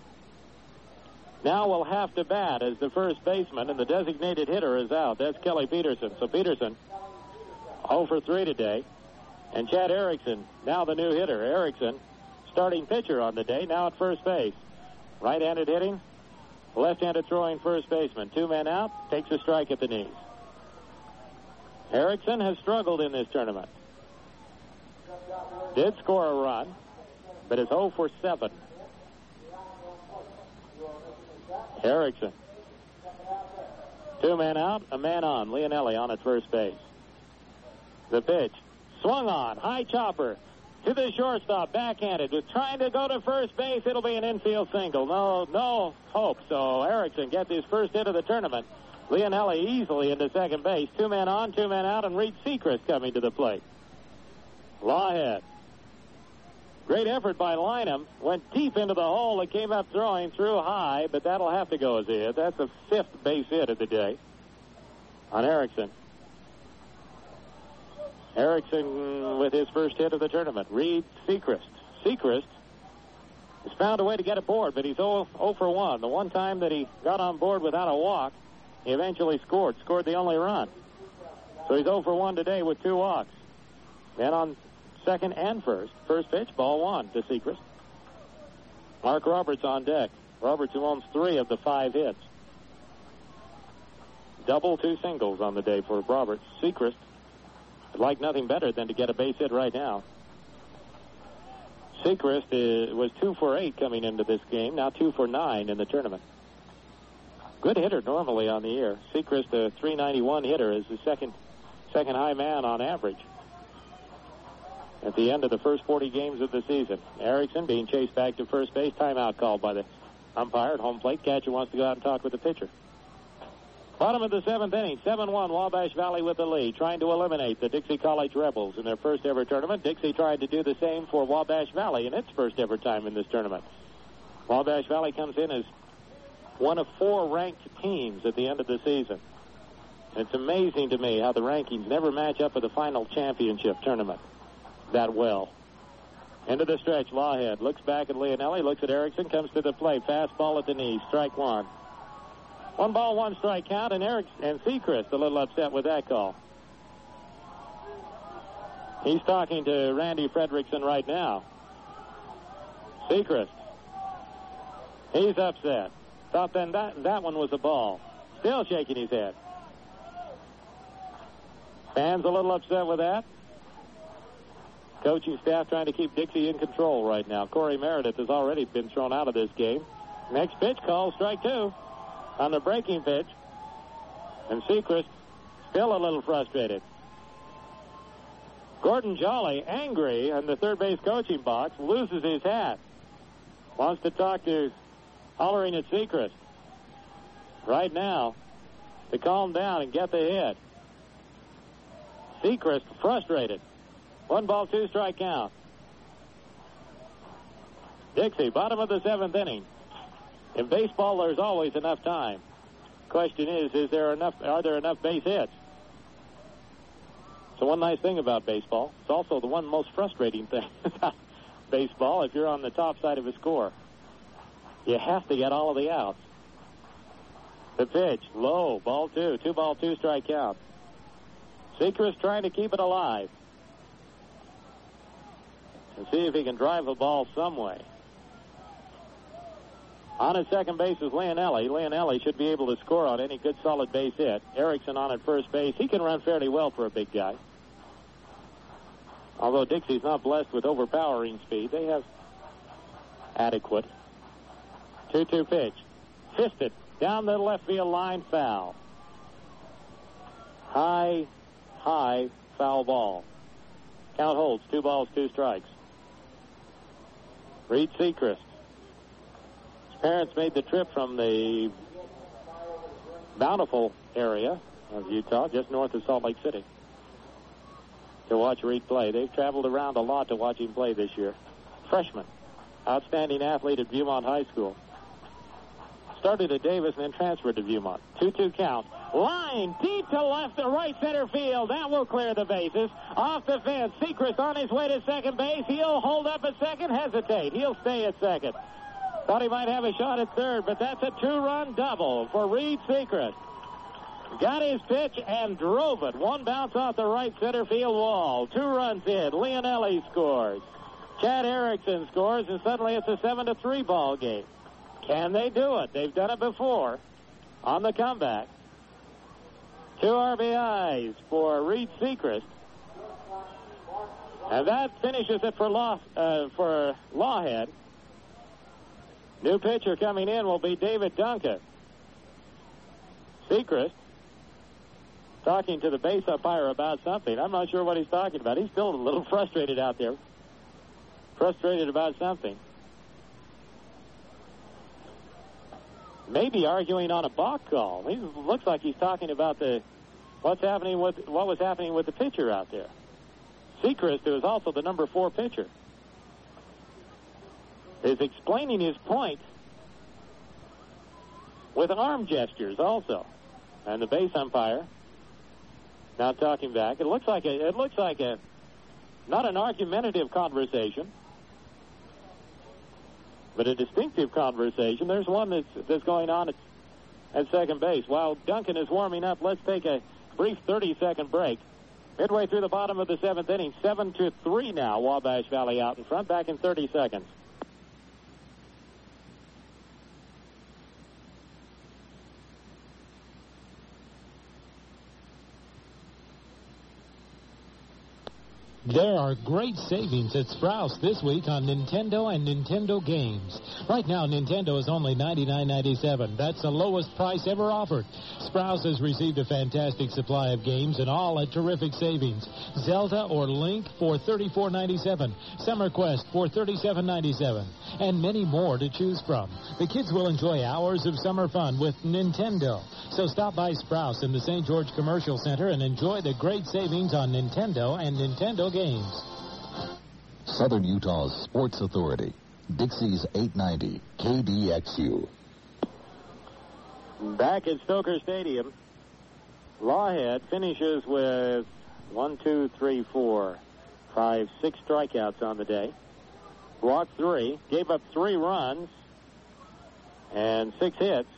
now will have to bat as the first baseman, and the designated hitter is out. That's Kelly Peterson. So Peterson 0 for 3 today. And Chad Erickson, now the new hitter. Erickson, starting pitcher on the day, now at first base. Right-handed hitting, left-handed throwing first baseman. 2 men out, takes a strike at the knees. Erickson has struggled in this tournament. Did score a run, but is 0 for 7. Erickson. 2 men out, a man on. Leonelli on at first base. The pitch. Swung on. High chopper. To the shortstop. Backhanded. Was trying to go to first base. It'll be an infield single. No hope. So Erickson gets his first hit of the tournament. Leonelli easily into second base. 2 men on, 2 men out, and Reed Sechrist coming to the plate. Lawhead. Great effort by Lynham. Went deep into the hole. It came up throwing through high, but that'll have to go as a hit. That's the 5th base hit of the day on Erickson. Erickson with his first hit of the tournament. Reed Sechrist. Sechrist has found a way to get aboard, but he's 0 for 1. The one time that he got on board without a walk, he eventually scored the only run. So he's 0 for 1 today with 2 walks. Then on second and first. First pitch, ball one to Sechrist. Mark Roberts on deck. Roberts, who owns 3 of the 5 hits. Double, 2 singles on the day for Roberts. Sechrist would like nothing better than to get a base hit right now. Sechrist was 2 for 8 coming into this game, now 2 for 9 in the tournament. Good hitter normally on the year. Sechrist, a .391 hitter, is the second high man on average at the end of the first 40 games of the season. Erickson being chased back to first base. Timeout called by the umpire at home plate. Catcher wants to go out and talk with the pitcher. Bottom of the 7th inning, 7-1, Wabash Valley with the lead, trying to eliminate the Dixie College Rebels in their first ever tournament. Dixie tried to do the same for Wabash Valley in its first ever time in this tournament. Wabash Valley comes in as one of 4 ranked teams at the end of the season. It's amazing to me how the rankings never match up with the final championship tournament that well. Into the stretch, Lawhead looks back at Leonelli, looks at Erickson, comes to the plate, fastball at the knee, strike one. 1 ball, 1 strike count, and Sechrist a little upset with that call. He's talking to Randy Fredrickson right now. Sechrist. He's upset. Thought then that one was a ball. Still shaking his head. Fans a little upset with that. Coaching staff trying to keep Dixie in control right now. Corey Meredith has already been thrown out of this game. Next pitch called strike 2 on the breaking pitch. And Sechrist still a little frustrated. Gordon Jolly, angry in the third base coaching box, loses his hat. Wants to talk to, hollering at Sechrist right now to calm down and get the hit. Sechrist frustrated. 1 ball, 2 strike count. Dixie, bottom of the 7th inning. In baseball, there's always enough time. Question is are there enough base hits? So one nice thing about baseball, it's also the one most frustrating thing about baseball if you're on the top side of a score. You have to get all of the outs. The pitch, low, ball 2, 2 ball, 2 strike count. Sechrist trying to keep it alive. And see if he can drive the ball some way. On at second base is Leonelli. Leonelli should be able to score on any good solid base hit. Erickson on at first base. He can run fairly well for a big guy. Although Dixie's not blessed with overpowering speed, they have adequate. 2-2 pitch. Fisted down the left field line, foul. High foul ball. Count holds, 2 balls, 2 strikes. Reed Sechrist. His parents made the trip from the Bountiful area of Utah, just north of Salt Lake City, to watch Reed play. They've traveled around a lot to watch him play this year. Freshman. Outstanding athlete at Viewmont High School. Started at Davis and then transferred to Viewmont. 2-2 count. Line deep to left and right center field. That will clear the bases. Off the fence. Sechrist on his way to second base. He'll hold up at second, hesitate. He'll stay at second. Thought he might have a shot at third, but that's a 2-run double for Reed Sechrist. Got his pitch and drove it. 1 bounce off the right center field wall. 2 runs in. Leonelli scores. Chad Erickson scores, and suddenly it's a 7-3 ball game. Can they do it? They've done it before on the comeback. 2 RBIs for Reed Sechrist. And that finishes it for Lawhead. New pitcher coming in will be David Duncan. Sechrist talking to the base umpire about something. I'm not sure what he's talking about. He's still a little frustrated out there. Frustrated about something. Maybe arguing on a balk call. He looks like he's talking about what was happening with the pitcher out there. Sechrist, who is also the number 4 pitcher, is explaining his point with arm gestures also. And the base umpire now talking back. It looks like a not an argumentative conversation, but a distinctive conversation. There's one that's going on at second base. While Duncan is warming up, let's take a brief 30-second break. Midway through the bottom of the 7th inning, 7-3 now. Wabash Valley out in front, back in 30 seconds. There are great savings at Sprouse this week on Nintendo and Nintendo games. Right now, Nintendo is only $99.97. That's the lowest price ever offered. Sprouse has received a fantastic supply of games and all at terrific savings. Zelda or Link for $34.97. Summer Quest for $37.97. And many more to choose from. The kids will enjoy hours of summer fun with Nintendo. So stop by Sprouse in the St. George Commercial Center and enjoy the great savings on Nintendo and Nintendo games. Southern Utah's Sports Authority. Dixie's 890 KDXU. Back at Stoker Stadium, Lawhead finishes with 6 strikeouts on the day. Walked 3, gave up 3 runs and 6 hits.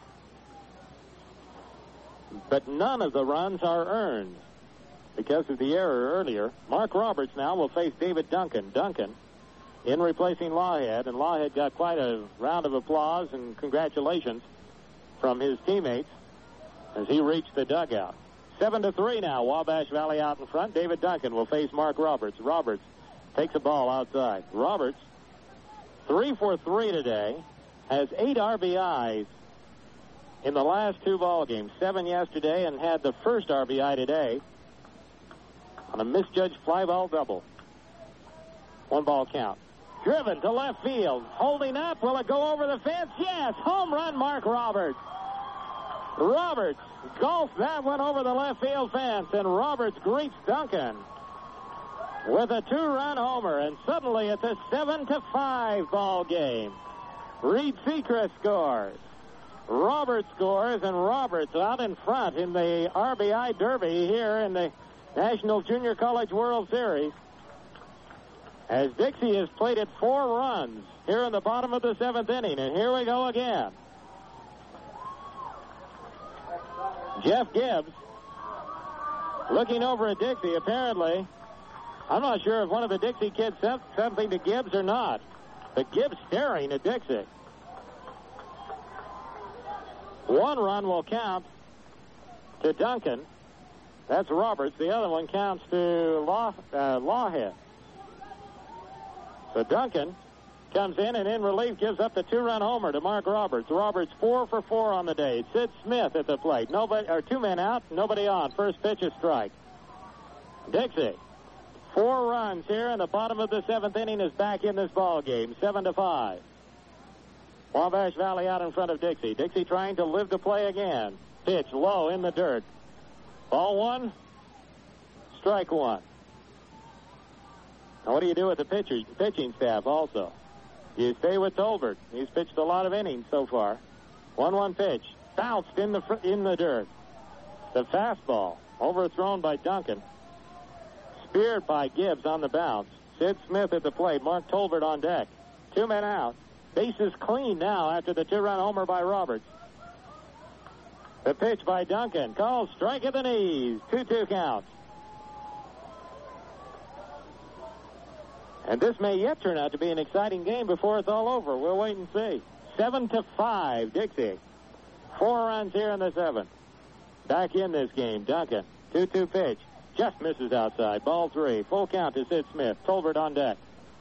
But none of the runs are earned because of the error earlier. Mark Roberts now will face David Duncan. Duncan in replacing Lawhead, and Lawhead got quite a round of applause and congratulations from his teammates as he reached the dugout. 7-3 now. Wabash Valley out in front. David Duncan will face Mark Roberts. Roberts takes a ball outside. Roberts, 3 for 3 today, has 8 RBIs in the last 2 ball games. 7 yesterday and had the first RBI today on a misjudged fly ball double. 1 ball count. Driven to left field. Holding up. Will it go over the fence? Yes. Home run, Mark Roberts. Roberts golfed that one over the left field fence, and Roberts greets Duncan with a 2-run homer, and suddenly it's a 7-5 ball game. Reed Sechrist scores. Roberts scores, and Roberts out in front in the RBI Derby here in the National Junior College World Series, as Dixie has plated 4 runs here in the bottom of the 7th inning. And here we go again. Jeff Gibbs looking over at Dixie. Apparently, I'm not sure if one of the Dixie kids sent something to Gibbs or not, but Gibbs staring at Dixie. 1 run will count to Duncan. That's Roberts. The other one counts to Lawhead. So Duncan comes in and in relief gives up the 2-run homer to Mark Roberts. Roberts 4 for 4 on the day. Sid Smith at the plate. 2 men out, nobody on. First pitch is strike. Dixie, 4 runs here in the bottom of the 7th inning, is back in this ball game. 7-5. Wabash Valley out in front of Dixie. Dixie trying to live the play again. Pitch low in the dirt. Ball 1, strike 1. Now, what do you do with the pitching staff also? You stay with Tolbert. He's pitched a lot of innings so far. 1-1 pitch. Bounced in the dirt. The fastball overthrown by Duncan. Speared by Gibbs on the bounce. Sid Smith at the plate. Mark Tolbert on deck. 2 men out. Bases clean now after the 2-run homer by Roberts. The pitch by Duncan. Called strike at the knees. 2-2 count. And this may yet turn out to be an exciting game before it's all over. We'll wait and see. 7-5, Dixie. 4 runs here in the 7th. Back in this game, Duncan. 2-2 pitch. Just misses outside. Ball 3. Full count to Sid Smith. Tolbert on deck.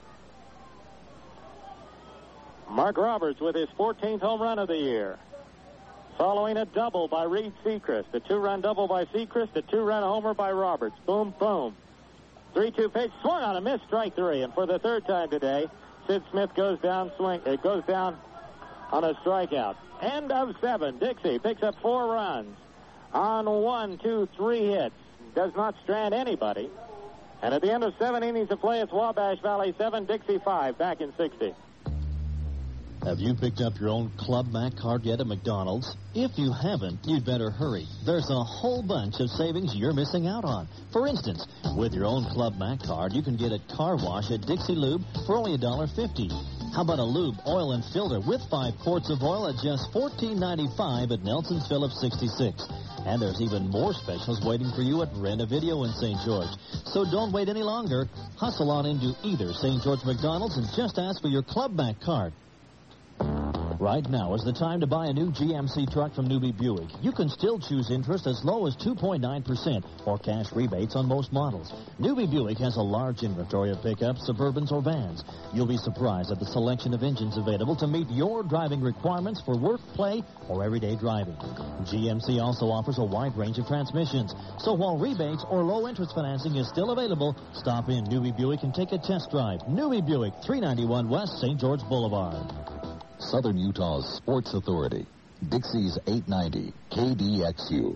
Mark Roberts with his 14th home run of the year. Following a double by Reed Sechrist. A 2-run double by Sechrist. A 2-run homer by Roberts. Boom, boom. 3-2 pitch, swung on a miss, strike 3. And for the 3rd time today, Sid Smith goes down on a strikeout. End of 7. Dixie picks up 4 runs on 1, 2, 3 hits. Does not strand anybody. And at the end of 7 innings of play, it's Wabash Valley 7, Dixie 5, back in 60. Have you picked up your own Club Mac card yet at McDonald's? If you haven't, you'd better hurry. There's a whole bunch of savings you're missing out on. For instance, with your own Club Mac card, you can get a car wash at Dixie Lube for only $1.50. How about a lube, oil, and filter with 5 quarts of oil at just $14.95 at Nelson's Phillips 66. And there's even more specials waiting for you at Rent-A-Video in St. George. So don't wait any longer. Hustle on into either St. George McDonald's and just ask for your Club Back card. Right now is the time to buy a new GMC truck from Newby Buick. You can still choose interest as low as 2.9% or cash rebates on most models. Newby Buick has a large inventory of pickups, Suburbans, or vans. You'll be surprised at the selection of engines available to meet your driving requirements for work, play, or everyday driving. GMC also offers a wide range of transmissions. So while rebates or low interest financing is still available, stop in Newby Buick and take a test drive. Newby Buick, 391 West St. George Boulevard. Southern Utah's Sports Authority. Dixie's 890 KDXU.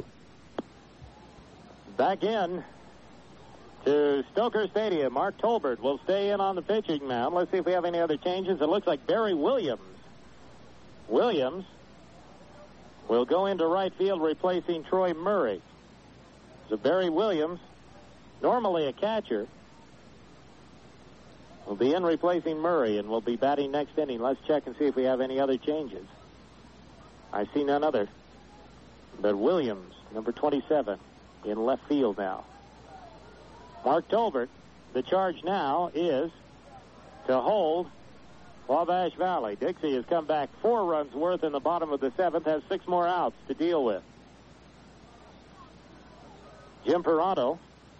Back in to Stoker Stadium. Mark Tolbert will stay in on the pitching mound. Let's see if we have any other changes. It looks like Barry Williams will go into right field replacing Troy Murray. So Barry Williams, normally a catcher, will be in replacing Murray and will be batting next inning. Let's check and see if we have any other changes. I see none other. But Williams, number 27, in left field now. Mark Tolbert, the charge now is to hold Wabash Valley. Dixie has come back 4 runs worth in the bottom of the 7th, has 6 more outs to deal with. Jim Peranto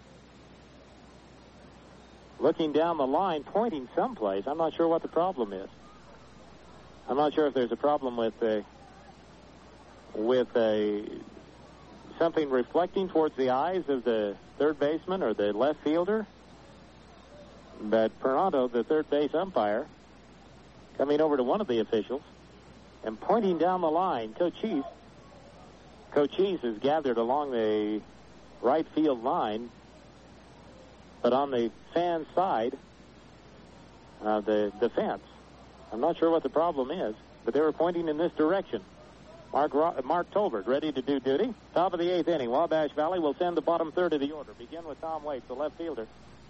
looking down the line, pointing someplace. I'm not sure what the problem is. I'm not sure if there's a problem with something reflecting towards the eyes of the third baseman or the left fielder. But Peranto, the third base umpire, coming over to one of the officials and pointing down the line. Coach Cheese is gathered along the right field line, but on the fan side, the fence. I'm not sure what the problem is, but they were pointing in this direction. Mark Tolbert ready to do duty. Top of the 8th inning. Wabash Valley will send the bottom third of the order. Begin with Tom Waits, the left fielder.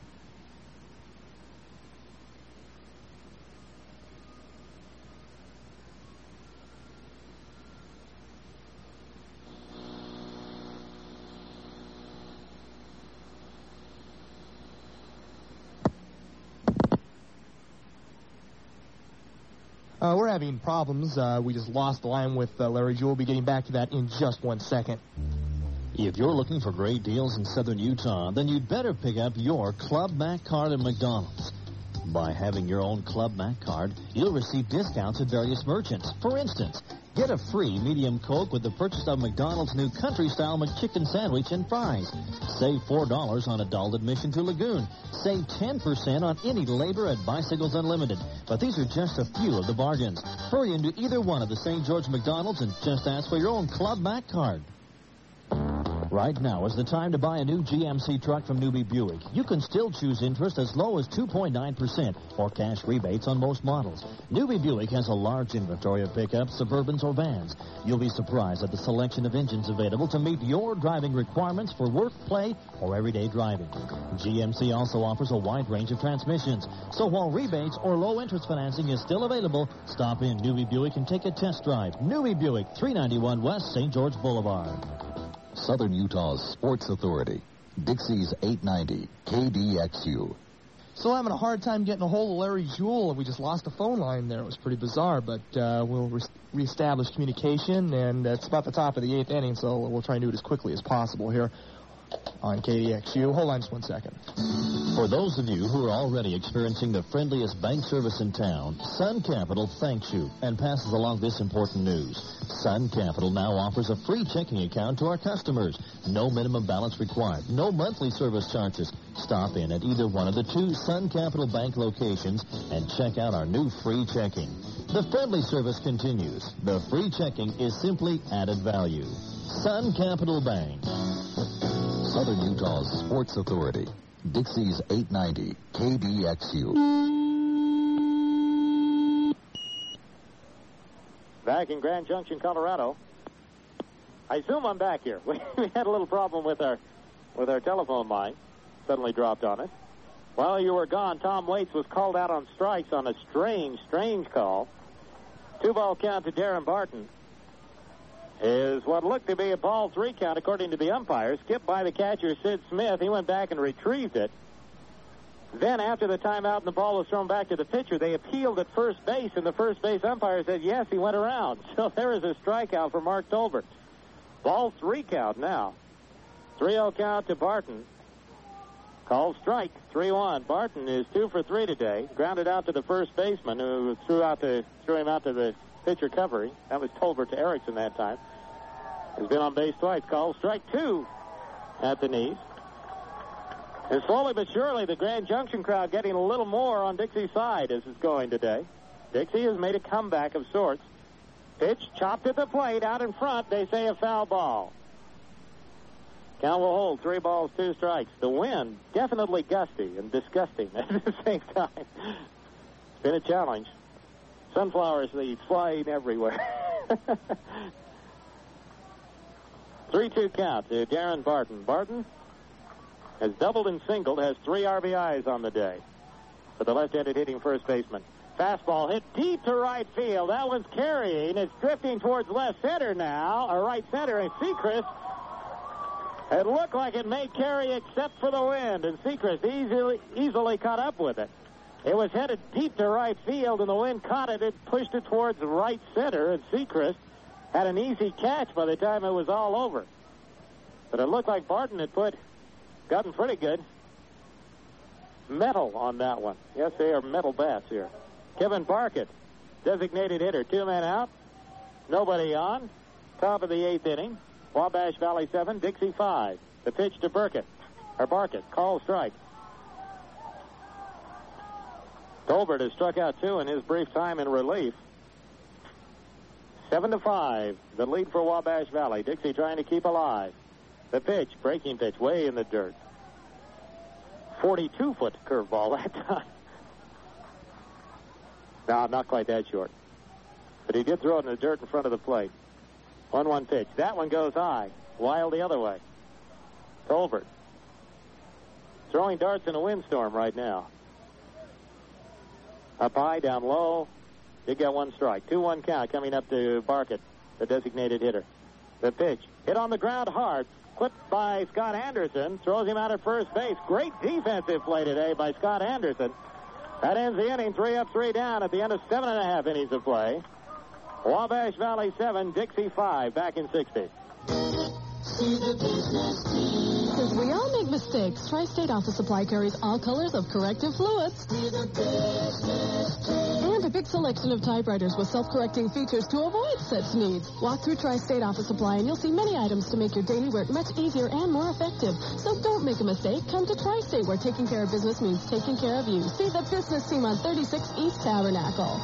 We're having problems. We just lost the line with Larry Jewell. We'll be getting back to that in just 1 second. If you're looking for great deals in Southern Utah, then you'd better pick up your Club Mac card at McDonald's. By having your own Club Mac card, you'll receive discounts at various merchants. For instance, get a free medium Coke with the purchase of McDonald's new country-style McChicken sandwich and fries. Save $4 on adult admission to Lagoon. Save 10% on any labor at Bicycles Unlimited. But these are just a few of the bargains. Hurry into either one of the St. George McDonald's and just ask for your own Club Mac card. Right now is the time to buy a new GMC truck from Newby Buick. You can still choose interest as low as 2.9% or cash rebates on most models. Newby Buick has a large inventory of pickups, Suburbans, or vans. You'll be surprised at the selection of engines available to meet your driving requirements for work, play, or everyday driving. GMC also offers a wide range of transmissions. So while rebates or low interest financing is still available, stop in Newby Buick and take a test drive. Newby Buick, 391 West St. George Boulevard. Southern Utah's Sports Authority. Dixie's 890 KDXU. Still having a hard time getting a hold of Larry Jewell. We just lost the phone line there. It was pretty bizarre, but we'll reestablish communication, and it's about the top of the 8th inning, so we'll try and do it as quickly as possible here on KDXU. Hold on just 1 second. For those of you who are already experiencing the friendliest bank service in town, Sun Capital thanks you and passes along this important news. Sun Capital now offers a free checking account to our customers. No minimum balance required. No monthly service charges. Stop in at either one of the 2 Sun Capital Bank locations and check out our new free checking. The friendly service continues. The free checking is simply added value. Sun Capital Bank. Southern Utah's Sports Authority. Dixie's 890 KDXU. Back in Grand Junction, Colorado. I assume I'm back here. We had a little problem with our telephone line. Suddenly dropped on us. While you were gone, Tom Waits was called out on strikes on a strange call. 2-ball count to Darren Barton. Is what looked to be a ball 3 count according to the umpire. Skipped by the catcher, Sid Smith. He went back and retrieved it. Then after the timeout and the ball was thrown back to the pitcher, they appealed at first base, and the first base umpire said, yes, he went around. So there is a strikeout for Mark Tolbert. Ball 3 count now. 3-0 count to Barton. Called strike, 3-1. Barton is 2 for 3 today. Grounded out to the first baseman, who threw him out to the pitcher covery. That was Tolbert to Erickson that time. Has been on base twice. Called strike 2 at the knees. And slowly but surely, the Grand Junction crowd getting a little more on Dixie's side as it's going today. Dixie has made a comeback of sorts. Pitch chopped at the plate out in front. They say a foul ball. Count will hold. 3 balls, 2 strikes. The wind definitely gusty and disgusting at the same time. It's been a challenge. Sunflower seeds flying everywhere. 3-2 count to Darren Barton. Barton has doubled and singled, has 3 RBIs on the day for the left-handed hitting first baseman. Fastball hit deep to right field. That one's carrying. It's drifting towards left center now, or right center, and Sechrist. It looked like it may carry except for the wind, and Sechrist easily caught up with it. It was headed deep to right field, and the wind caught it. It pushed it towards right center, and Sechrist had an easy catch by the time it was all over. But it looked like Barton had gotten pretty good metal on that one. Yes, they are metal bats here. Kevin Barkett, designated hitter, 2 men out, nobody on. Top of the 8th inning. Wabash Valley 7, Dixie 5. The pitch to Barkett. Call strike. Tolbert has struck out 2 in his brief time in relief. 7-5, the lead for Wabash Valley. Dixie trying to keep alive. The pitch, breaking pitch, way in the dirt. 42-foot curveball that time. No, not quite that short. But he did throw it in the dirt in front of the plate. 1-1 pitch. That one goes high. Wild the other way. Tolbert. Throwing darts in a windstorm right now. Up high, down low. Did get 1 strike. 2-1 count coming up to Barkett, the designated hitter. The pitch. Hit on the ground hard. Clipped by Scott Anderson. Throws him out at first base. Great defensive play today by Scott Anderson. That ends the inning. 3 up, 3 down at the end of 7.5 innings of play. Wabash Valley 7, Dixie 5, back in 60. Because we all make mistakes, Tri-State Office Supply carries all colors of corrective fluids. And a big selection of typewriters with self-correcting features to avoid such needs. Walk through Tri-State Office Supply and you'll see many items to make your daily work much easier and more effective. So don't make a mistake. Come to Tri-State, where taking care of business means taking care of you. See the business team on 36 East Tabernacle.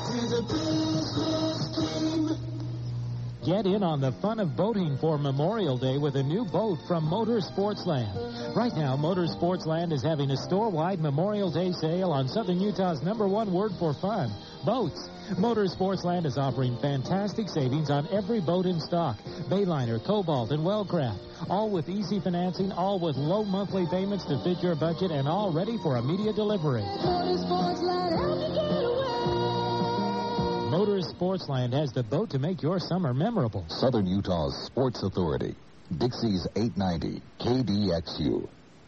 Get in on the fun of boating for Memorial Day with a new boat from Motor Sportsland. Right now, Motor Sportsland is having a store-wide Memorial Day sale on Southern Utah's #1 word for fun, boats. Motor Sportsland is offering fantastic savings on every boat in stock. Bayliner, Cobalt, and Wellcraft. All with easy financing, all with low monthly payments to fit your budget, and all ready for immediate delivery. Motor Sportsland, help me get away. Motor Sportsland has the boat to make your summer memorable. Southern Utah's Sports Authority. Dixie's 890 KDXU.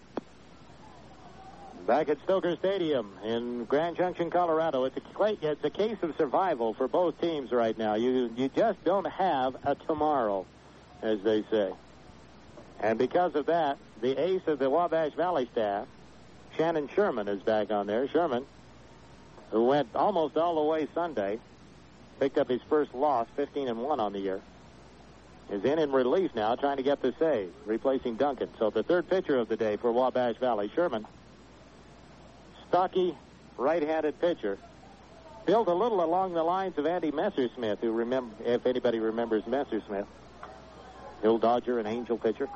Back at Stoker Stadium in Grand Junction, Colorado. It's a case of survival for both teams right now. You just don't have a tomorrow, as they say. And because of that, the ace of the Wabash Valley staff, Shannon Sherman, is back on there. Sherman, who went almost all the way Sunday, picked up his first loss, 15-1 on the year, is in relief now, trying to get the save, replacing Duncan. So the third pitcher of the day for Wabash Valley, Sherman. Stocky, right-handed pitcher. Built a little along the lines of Andy Messersmith, if anybody remembers Messersmith. Hill Dodger, an Angel pitcher.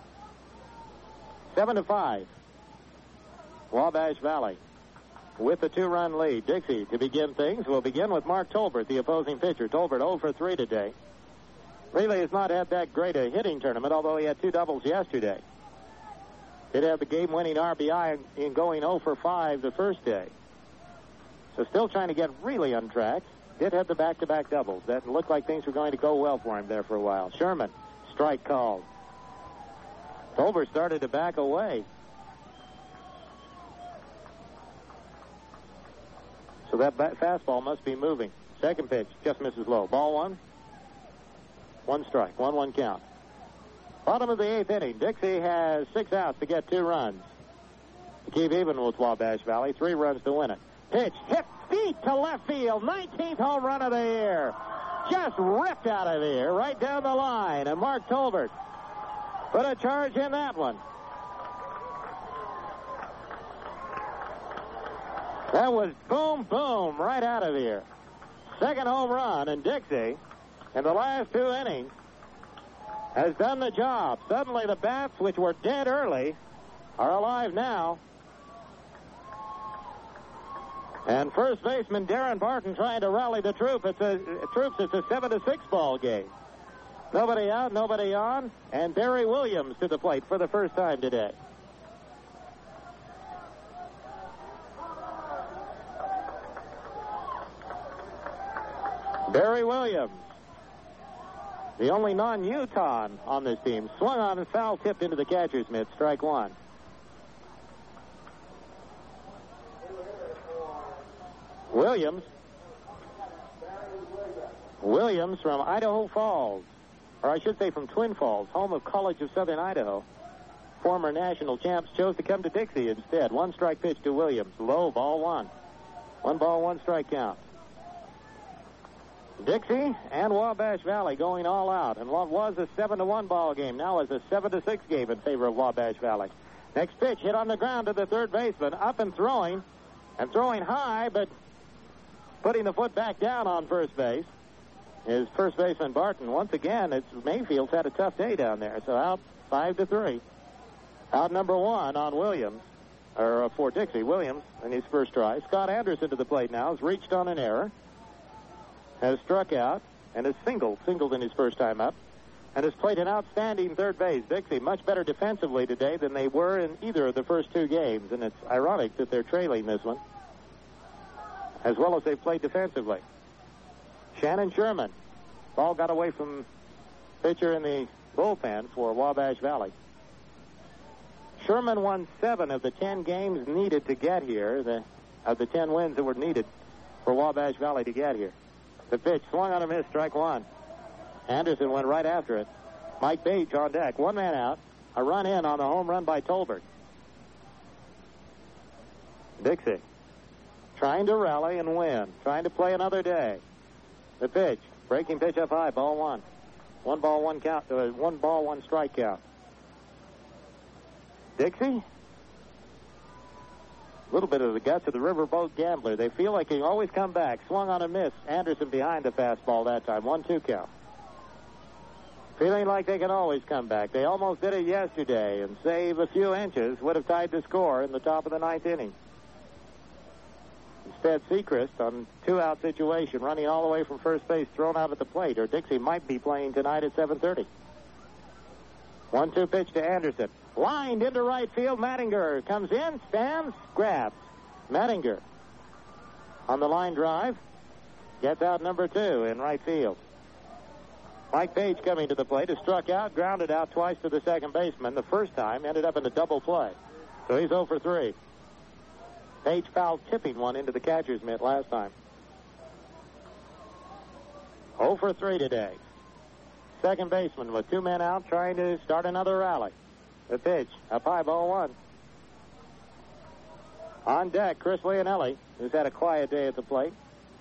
7-5. Wabash Valley with the 2-run lead. Dixie, to begin things, will begin with Mark Tolbert, the opposing pitcher. Tolbert 0 for 3 today. Really has not had that great a hitting tournament, although he had 2 doubles yesterday. Did have the game-winning RBI in going 0 for 5 the first day. So still trying to get really on track. Did have the back-to-back doubles. That looked like things were going to go well for him there for a while. Sherman, strike called. Tolbert started to back away. So that fastball must be moving. Second pitch, just misses low. Ball one. 1 strike, 1-1 count. Bottom of the 8th inning. Dixie has 6 outs to get 2 runs. To keep even with Wabash Valley, 3 runs to win it. Pitch, hit deep to left field. 19th home run of the year. Just ripped out of here, right down the line. And Mark Tolbert put a charge in that one. That was boom, boom, right out of here. Second home run, and Dixie, in the last 2 innings, has done the job. Suddenly the bats, which were dead early, are alive now. And first baseman Darren Barton trying to rally the troops. It's a 7-6 ball game. Nobody out, nobody on, and Barry Williams to the plate for the first time today. Barry Williams, the only non-Utah on this team, swung on and foul tipped into the catcher's mitt. Strike 1. Williams from Idaho Falls, or I should say from Twin Falls, home of College of Southern Idaho. Former national champs chose to come to Dixie instead. 1 strike pitch to Williams. Low, ball 1. 1 ball, 1 strike count. Dixie and Wabash Valley going all out. And what was a 7-1 ball game now is a 7-6 game in favor of Wabash Valley. Next pitch hit on the ground to the third baseman. Up and throwing high, but putting the foot back down on first base is first baseman Barton. Once again, Mayfield's had a tough day down there. So out 5-3. Out number 1 on Williams, or for Dixie. Williams in his first try. Scott Anderson to the plate now. Has reached on an error. Has struck out and has singled in his first time up, and has played an outstanding third base. Dixie much better defensively today than they were in either of the first 2 games, and it's ironic that they're trailing this one, as well as they played defensively. Shannon Sherman. Ball got away from pitcher in the bullpen for Wabash Valley. Sherman won 7 of the 10 games needed to get here, of the 10 wins that were needed for Wabash Valley to get here. The pitch swung on a miss, strike 1. Anderson went right after it. Mike Page on deck. 1 man out. A run in on the home run by Tolbert. Dixie trying to rally and win. Trying to play another day. The pitch. Breaking pitch up high. Ball 1. 1 ball, 1 count. 1 ball, 1 strike count. Dixie? A little bit of the guts of the riverboat gambler. They feel like they can always come back. Swung on a miss. Anderson behind the fastball that time. 1-2 count. Feeling like they can always come back. They almost did it yesterday and save a few inches. Would have tied the score in the top of the 9th inning. Instead, Sechrist on 2-out situation, running all the way from first base, thrown out at the plate, or Dixie might be playing tonight at 7:30. 1-2 pitch to Anderson. Lined into right field. Mattinger comes in, stands, grabs. Mattinger on the line drive. Gets out number 2 in right field. Mike Page coming to the plate. Has struck out, grounded out twice to the second baseman. The first time ended up in a double play. So he's 0 for 3. Page fouled tipping one into the catcher's mitt last time. 0 for 3 today. Second baseman with 2 men out trying to start another rally. The pitch, up high, ball 1. On deck, Chris Leonelli, who's had a quiet day at the plate.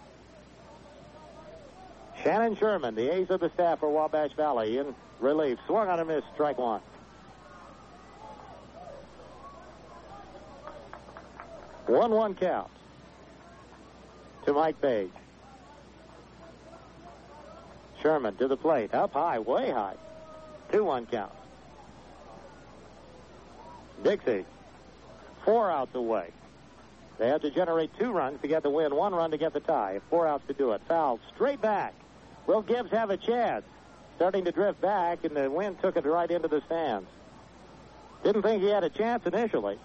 Shannon Sherman, the ace of the staff for Wabash Valley, in relief. Swung on a miss, strike 1. One count to Mike Page. Sherman to the plate, up high, way high. 2-1 count. Dixie, 4 outs away. They have to generate 2 runs to get the win, 1 run to get the tie. 4 outs to do it. Foul straight back. Will Gibbs have a chance? Starting to drift back, and the wind took it right into the stands. Didn't think he had a chance initially.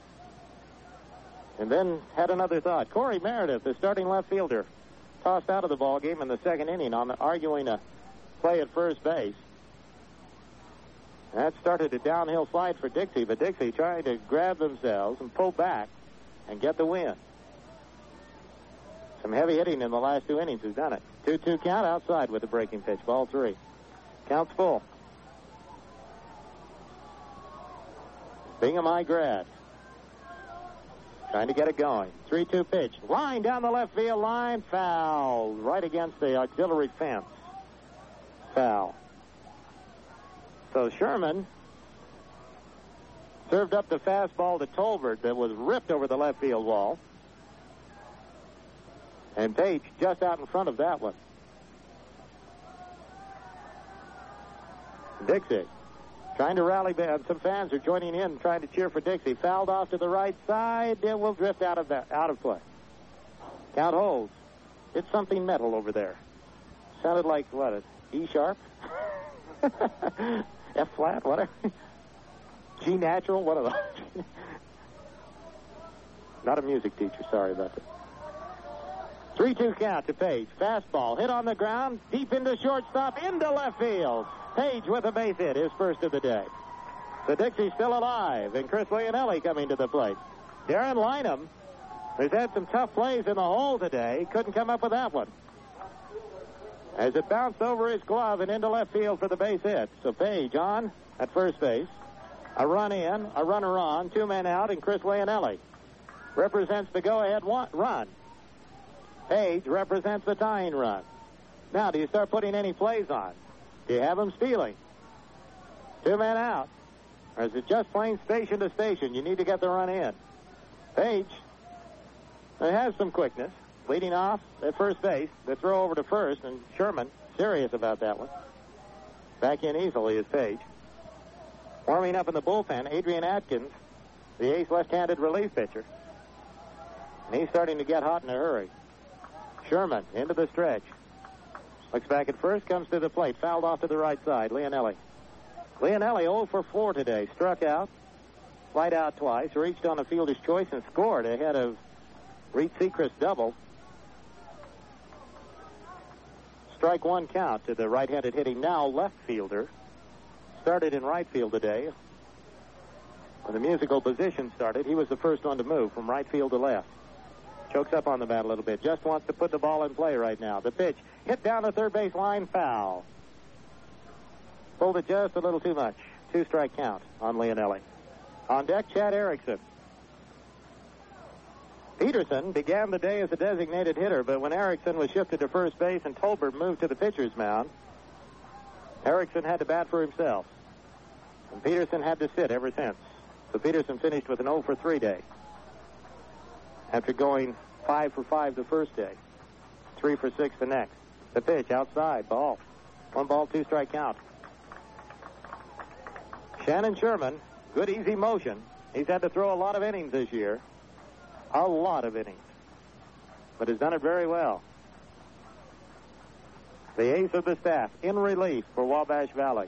And then had another thought. Corey Meredith, the starting left fielder, tossed out of the ball game in the second inning on arguing a play at first base. That started a downhill slide for Dixie, but Dixie trying to grab themselves and pull back and get the win. Some heavy hitting in the last 2 innings has done it. 2-2 count outside with the breaking pitch. Ball 3. Count's full. Bingham high grass. Trying to get it going. 3-2 pitch. Line down the left field line. Foul. Right against the auxiliary fence. Foul. So Sherman served up the fastball to Tolbert that was ripped over the left field wall. And Page just out in front of that one. Dixie trying to rally back. Some fans are joining in, trying to cheer for Dixie. Fouled off to the right side. It will drift out of play. Count holds. It's something metal over there. Sounded like, what, E sharp? F flat, whatever. G natural, one of those. Not a music teacher, sorry about that. 3-2 count to Page. Fastball hit on the ground, deep into shortstop, into left field. Page with a base hit, his first of the day. So Dixie's still alive, and Chris Leonelli coming to the plate. Darren Lynham has had some tough plays in the hole today. Couldn't come up with that one. As it bounced over his glove and into left field for the base hit. So Page on at first base. A run in, a runner on, 2 men out, and Chris Leonelli represents the go-ahead run. Page represents the tying run. Now, do you start putting any plays on? Do you have them stealing? 2 men out. Or is it just plain station to station? You need to get the run in. Page has some quickness. Leading off at first base. The throw over to first, and Sherman serious about that one. Back in easily is Page. Warming up in the bullpen, Adrian Atkins, the ace left-handed relief pitcher. And he's starting to get hot in a hurry. Sherman into the stretch. Looks back at first, comes to the plate. Fouled off to the right side. Leonelli 0 for 4 today. Struck out. Flight out twice. Reached on a fielder's choice and scored ahead of Reed Sechrist's double. Strike 1 count to the right-handed hitting now left fielder. Started in right field today. When the musical position started, he was the first one to move from right field to left. Chokes up on the bat a little bit. Just wants to put the ball in play right now. The pitch hit down the third base line, foul. Pulled it just a little too much. 2-strike count on Leonelli. On deck, Chad Erickson. Peterson began the day as a designated hitter, but when Erickson was shifted to first base and Tolbert moved to the pitcher's mound, Erickson had to bat for himself. And Peterson had to sit ever since. So Peterson finished with an 0 for 3 day. After going 5 for 5 the first day. 3 for 6 the next. The pitch outside, ball. 1 ball, 2-strike count. Shannon Sherman, good easy motion. He's had to throw a lot of innings this year. A lot of innings. But has done it very well. The ace of the staff in relief for Wabash Valley.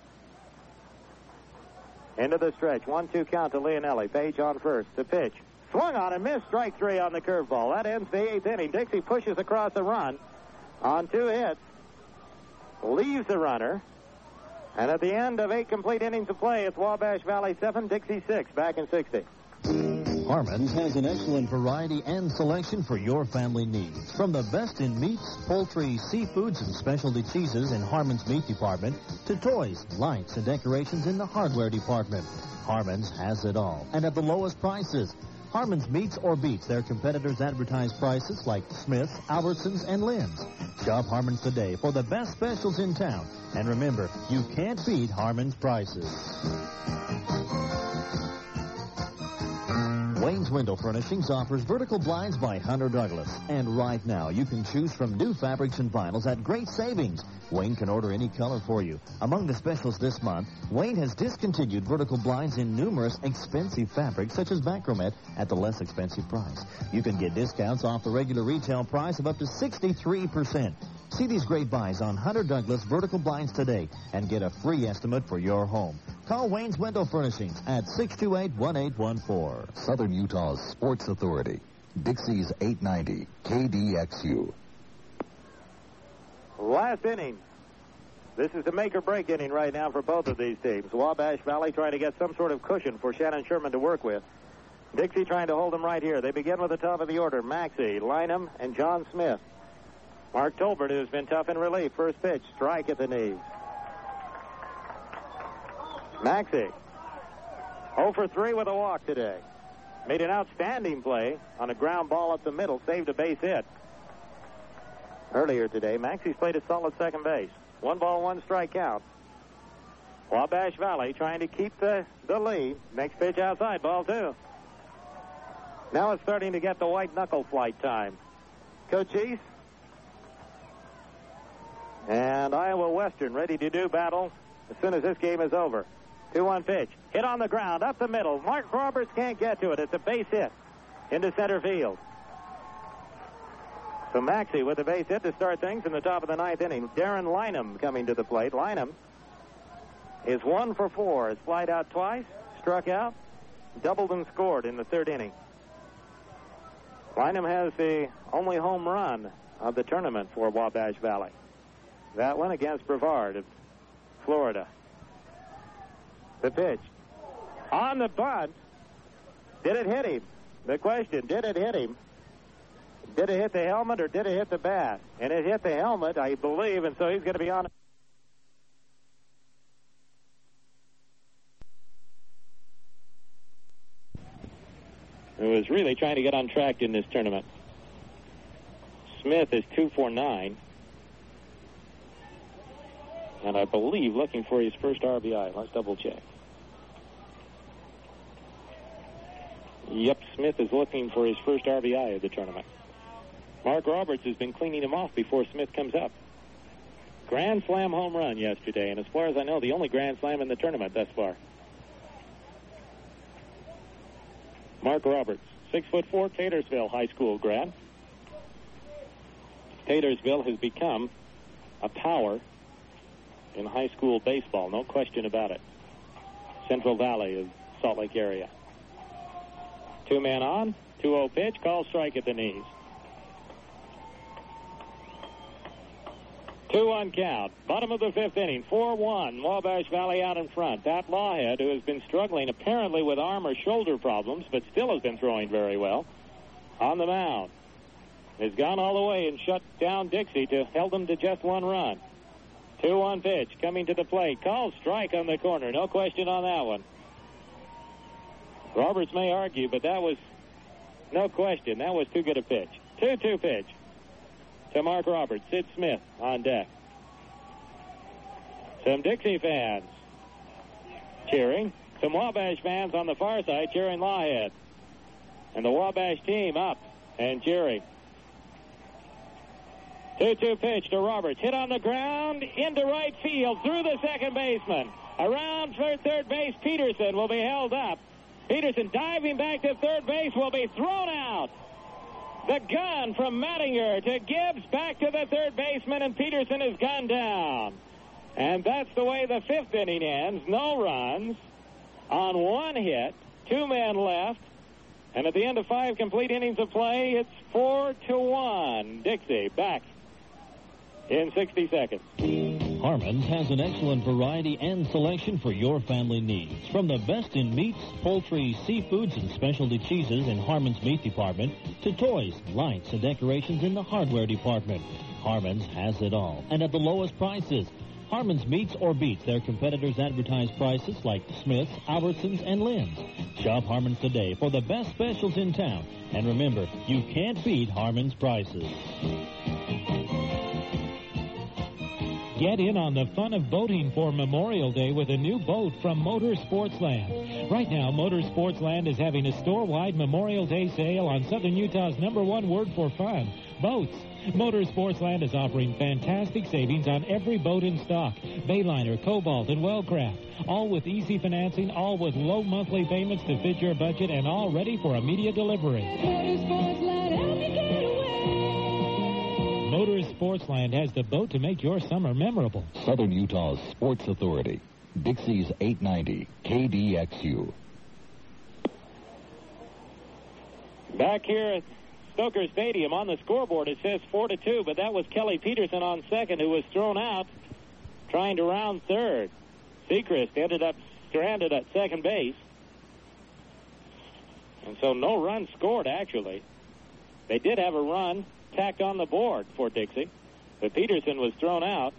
Into the stretch. 1-2 count to Leonelli. Page on first. The pitch. Swung on and missed. Strike 3 on the curveball. That ends the 8th inning. Dixie pushes across the run on 2 hits. Leaves the runner. And at the end of 8 complete innings of play, it's Wabash Valley 7, Dixie 6. Back in 60. Harmon's has an excellent variety and selection for your family needs. From the best in meats, poultry, seafoods, and specialty cheeses in Harmon's meat department to toys, lights, and decorations in the hardware department. Harmon's has it all, and at the lowest prices. Harmon's meets or beats their competitors' advertised prices like Smith's, Albertsons, and Lynn's. Shop Harmon's today for the best specials in town. And remember, you can't beat Harmon's prices. Wayne's Window Furnishings offers vertical blinds by Hunter Douglas. And right now, you can choose from new fabrics and vinyls at great savings. Wayne can order any color for you. Among the specials this month, Wayne has discontinued vertical blinds in numerous expensive fabrics, such as Macromet, at the less expensive price. You can get discounts off the regular retail price of up to 63%. See these great buys on Hunter Douglas vertical blinds today and get a free estimate for your home. Call Wayne's Window Furnishings at 628-1814. Southern Utah's Sports Authority. Dixie's 890 KDXU. Last inning. This is the make-or-break inning right now for both of these teams. Wabash Valley trying to get some sort of cushion for Shannon Sherman to work with. Dixie trying to hold them right here. They begin with the top of the order. Maxey, Lynham, and John Smith. Mark Tolbert, who's been tough in relief. First pitch, strike at the knees. Maxey, 0 for 3 with a walk today. Made an outstanding play on a ground ball up the middle, saved a base hit. Earlier today, Maxey's played a solid second base. 1 ball, 1 strike count. Wabash Valley trying to keep the lead. Next pitch outside, ball 2. Now it's starting to get the white knuckle flight time. Cochise and Iowa Western ready to do battle as soon as this game is over. 2-1 pitch. Hit on the ground, up the middle. Mark Roberts can't get to it. It's a base hit into center field. So Maxey with a base hit to start things in the top of the 9th inning. Darren Lynham coming to the plate. Lynham is 1 for 4. Has flied out twice, struck out, doubled and scored in the 3rd inning. Lynham has the only home run of the tournament for Wabash Valley. That one against Brevard of Florida. The pitch. On the bunt. Did it hit him? The question, did it hit him? Did it hit the helmet or did it hit the bat? And it hit the helmet, I believe, and so he's going to be on. Who is really trying to get on track in this tournament. Smith is 2 for 9. And I believe looking for his first RBI. Let's double check. Yep, Smith is looking for his first RBI of the tournament. Mark Roberts has been cleaning him off before Smith comes up. Grand Slam home run yesterday, and as far as I know, the only Grand Slam in the tournament thus far. Mark Roberts, 6'4", Taylorsville High School grad. Taylorsville has become a power in high school baseball, no question about it. Central Valley of Salt Lake area. 2-man on, 2-0 pitch, call strike at the knees. 2-1 count. Bottom of the 5th inning. 4-1. Wabash Valley out in front. Pat Lawhead, who has been struggling apparently with arm or shoulder problems, but still has been throwing very well, on the mound. Has gone all the way and shut down Dixie to held them to just 1 run. 2-1 pitch coming to the plate. Called strike on the corner. No question on that one. Roberts may argue, but that was no question. That was too good a pitch. 2-2 pitch to Mark Roberts. Sid Smith on deck. Some Dixie fans cheering. Some Wabash fans on the far side cheering Lawhead. And the Wabash team up and cheering. 2-2 pitch to Roberts. Hit on the ground into right field through the second baseman. Around third base, Peterson will be held up. Peterson diving back to third base will be thrown out. The gun from Mattinger to Gibbs back to the third baseman, and Peterson has gone down. And that's the way the 5th inning ends. No runs on 1 hit, 2 men left. And at the end of 5 complete innings of play, it's 4-1. Dixie back in 60 seconds. Harmon's has an excellent variety and selection for your family needs. From the best in meats, poultry, seafoods, and specialty cheeses in Harmon's meat department to toys, lights, and decorations in the hardware department. Harmon's has it all, and at the lowest prices. Harmon's meets or beats their competitors' advertised prices like Smith's, Albertsons, and Lynn's. Shop Harmon's today for the best specials in town. And remember, you can't beat Harmon's prices. Get in on the fun of boating for Memorial Day with a new boat from Motor Sportsland. Right now, Motor Sportsland is having a store-wide Memorial Day sale on Southern Utah's #1 word for fun, boats. Motor Sportsland is offering fantastic savings on every boat in stock. Bayliner, Cobalt, and Wellcraft. All with easy financing, all with low monthly payments to fit your budget, and all ready for immediate delivery. Motor Sportsland, help you get away. Motors Sportsland has the boat to make your summer memorable. Southern Utah's Sports Authority. Dixie's 890 KDXU. Back here at Stoker Stadium on the scoreboard, it says 4-2, but that was Kelly Peterson on second, who was thrown out trying to round third. Sechrist ended up stranded at second base. And so no run scored, actually. They did have a run tacked on the board for Dixie, but Peterson was thrown out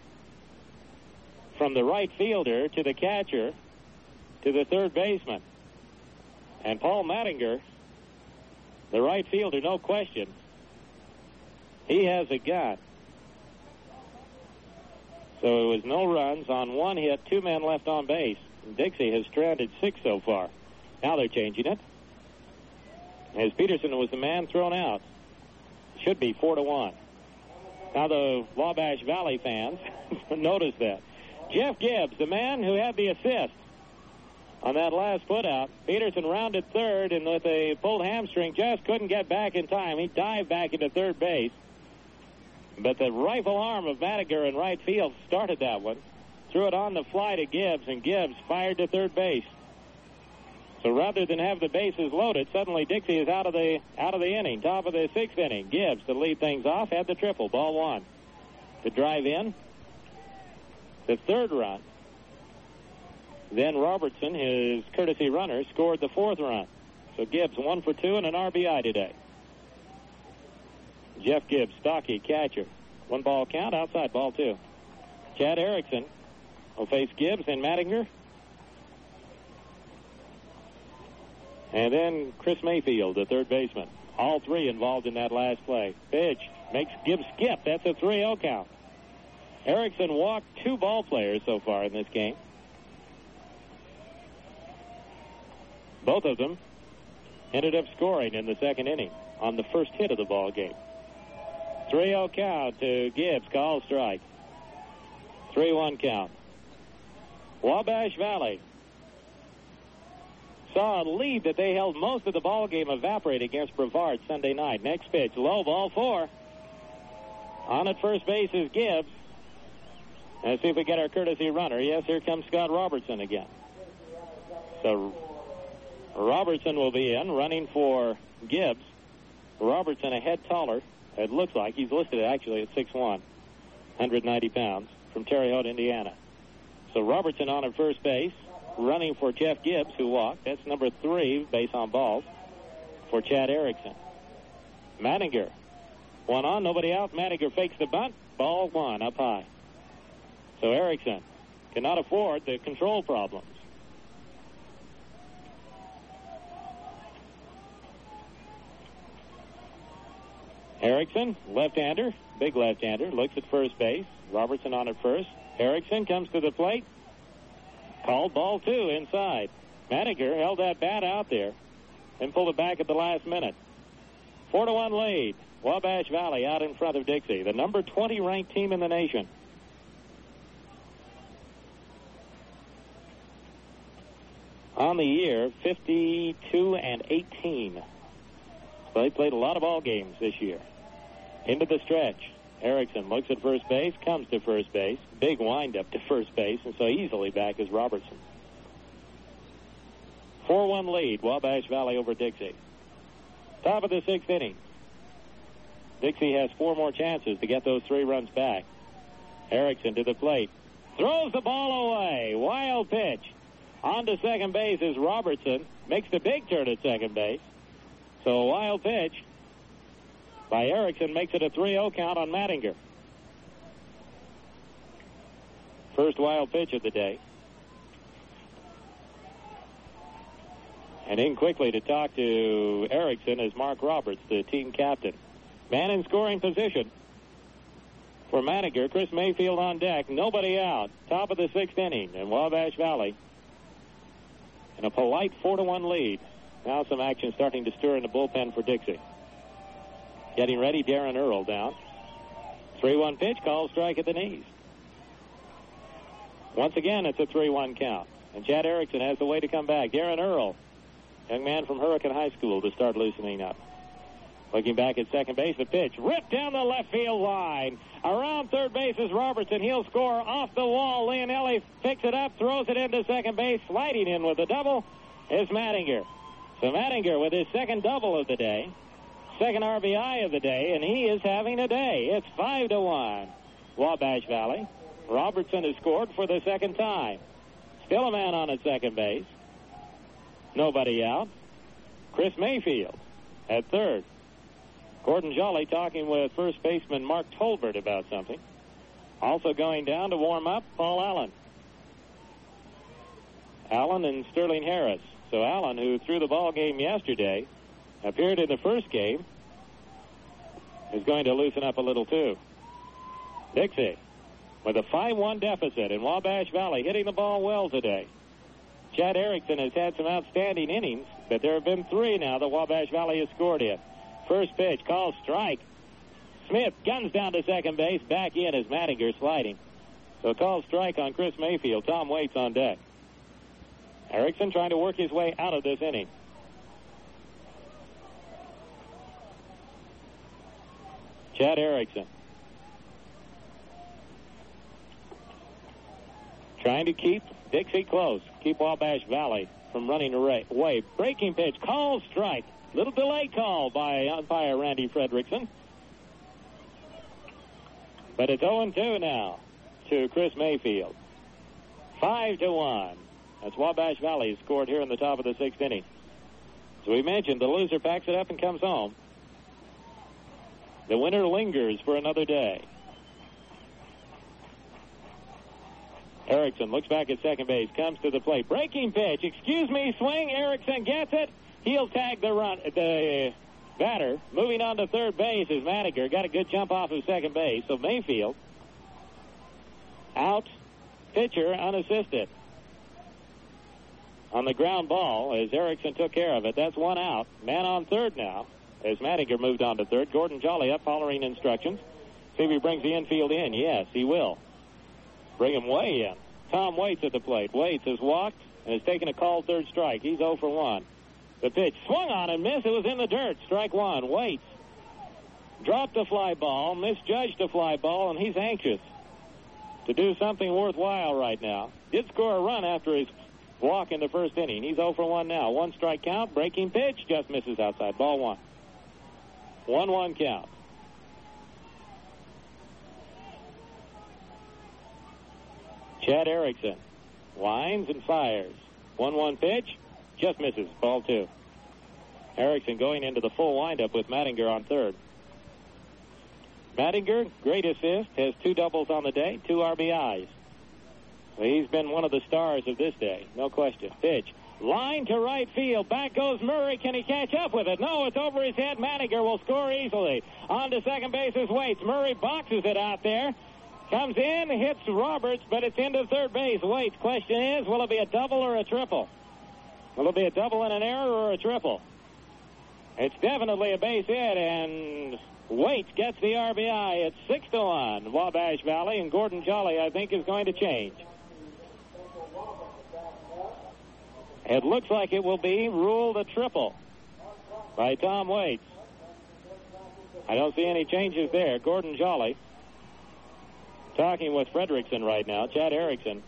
from the right fielder to the catcher to the third baseman. And Paul Mattinger, the right fielder, no question, he has a gun. So it was no runs on one hit, 2 men left on base. And Dixie has stranded 6 so far. Now they're changing it, as Peterson was the man thrown out. Should be 4-1. Now the Wabash Valley fans notice that. Jeff Gibbs, the man who had the assist on that last putout. Peterson rounded third, and with a pulled hamstring, just couldn't get back in time. He dived back into third base. But the rifle arm of Mattinger in right field started that one. Threw it on the fly to Gibbs, and Gibbs fired to third base. So rather than have the bases loaded, suddenly Dixie is out of the inning. Top of the 6th inning. Gibbs, to lead things off, had the triple. Ball 1. To drive in the third run. Then Robertson, his courtesy runner, scored the 4th run. So Gibbs 1 for 2 and an RBI today. Jeff Gibbs, stocky catcher. 1 ball count, outside ball 2. Chad Erickson will face Gibbs and Mattinger. And then Chris Mayfield, the third baseman. All 3 involved in that last play. Pitch makes Gibbs skip. That's a 3-0 count. Erickson walked 2 ball players so far in this game. Both of them ended up scoring in the 2nd inning on the first hit of the ball game. 3-0 count to Gibbs. Call strike. 3-1 count. Wabash Valley saw a lead that they held most of the ball game evaporate against Brevard Sunday night. Next pitch, low, ball 4. On at first base is Gibbs. Let's see if we get our courtesy runner. Yes, here comes Scott Robertson again. So Robertson will be in, running for Gibbs. Robertson a head taller, it looks like. He's listed actually at 6'1", 190 pounds, from Terre Haute, Indiana. So Robertson on at first base, running for Jeff Gibbs, who walked. That's number 3, base on balls, for Chad Erickson. Mattinger, 1 on, nobody out. Mattinger fakes the bunt. Ball 1, up high. So Erickson cannot afford the control problems. Erickson, left-hander, big left-hander, looks at first base. Robertson on at first. Erickson comes to the plate. Called ball 2 inside. Mattinger held that bat out there and pulled it back at the last minute. 4-1 lead. Wabash Valley out in front of Dixie, the number 20 ranked team in the nation. On the year, 52-18. So they played a lot of ball games this year. Into the stretch. Erickson looks at first base, comes to first base. Big windup to first base, and so easily back is Robertson. 4-1 lead, Wabash Valley over Dixie. Top of the 6th inning. Dixie has 4 more chances to get those 3 runs back. Erickson to the plate. Throws the ball away. Wild pitch. On to second base is Robertson. Makes the big turn at second base. So a wild pitch by Erickson makes it a 3-0 count on Mattinger. First wild pitch of the day. And in quickly to talk to Erickson is Mark Roberts, the team captain. Man in scoring position for Mattinger. Chris Mayfield on deck. Nobody out. Top of the 6th inning in Wabash Valley. And a polite 4-1 lead. Now some action starting to stir in the bullpen for Dixie. Getting ready, Darren Earl down. 3-1 pitch, called strike at the knees. Once again, it's a 3-1 count. And Chad Erickson has the way to come back. Darren Earl, young man from Hurricane High School, to start loosening up. Looking back at second base, the pitch ripped down the left field line. Around third base is Robertson. He'll score off the wall. Leonelli picks it up, throws it into second base. Sliding in with a double is Mattinger. So Mattinger with his second double of the day, second RBI of the day, and he is having a day. It's 5-1. Wabash Valley. Robertson has scored for the second time. Still a man on at second base. Nobody out. Chris Mayfield at third. Gordon Jolly talking with first baseman Mark Tolbert about something. Also going down to warm up, Paul Allen. Allen and Sterling Harris. So Allen, who threw the ball game yesterday, appeared in the first game, is going to loosen up a little too. Dixie with a 5-1 deficit in Wabash Valley, hitting the ball well today. Chad Erickson has had some outstanding innings, but there have been 3 now that Wabash Valley has scored in. First pitch, called strike. Smith guns down to second base. Back in as Mattinger sliding. So called strike on Chris Mayfield. Tom Waits on deck. Erickson trying to work his way out of this inning. Chad Erickson trying to keep Dixie close. Keep Wabash Valley from running away. Breaking pitch, called strike. Little delay call by umpire Randy Fredrickson. But it's 0-2 now to Chris Mayfield. 5-1. That's Wabash Valley scored here in the top of the 6th inning. So we mentioned the loser packs it up and comes home. The winner lingers for another day. Erickson looks back at second base, comes to the plate. Breaking pitch, excuse me, swing. Erickson gets it. He'll tag the batter. Moving on to third base is Mattinger. Got a good jump off of second base. So Mayfield out, pitcher unassisted. On the ground ball as Erickson took care of it. That's 1 out. Man on third now as Mattinger moved on to third. Gordon Jolly up following instructions. See if he brings the infield in. Yes, he will. Bring him way in. Tom Waits at the plate. Waits has walked and has taken a called third strike. He's 0 for 1. The pitch swung on and missed. It was in the dirt. Strike 1. Waits dropped a fly ball, misjudged a fly ball, and he's anxious to do something worthwhile right now. Did score a run after his walk in the first inning. He's 0 for 1 now. 1 strike count. Breaking pitch. Just misses outside. Ball 1. 1-1 count. Chad Erickson lines and fires. 1-1 pitch. Just misses. Ball 2. Erickson going into the full windup with Mattinger on third. Mattinger, great assist, has 2 doubles on the day, 2 RBIs. So he's been one of the stars of this day, no question. Pitch. Line to right field. Back goes Murray. Can he catch up with it? No, it's over his head. Mattinger will score easily. On to second base is Waits. Murray boxes it out there. Comes in, hits Roberts, but it's into third base. Waits. Question is, will it be a double or a triple? Will it be a double and an error or a triple? It's definitely a base hit, and Waits gets the RBI. It's 6-1. Wabash Valley, and Gordon Jolly, I think, is going to change. It looks like it will be ruled a triple by Tom Waits. I don't see any changes there. Gordon Jolly talking with Fredrickson right now. Chad Erickson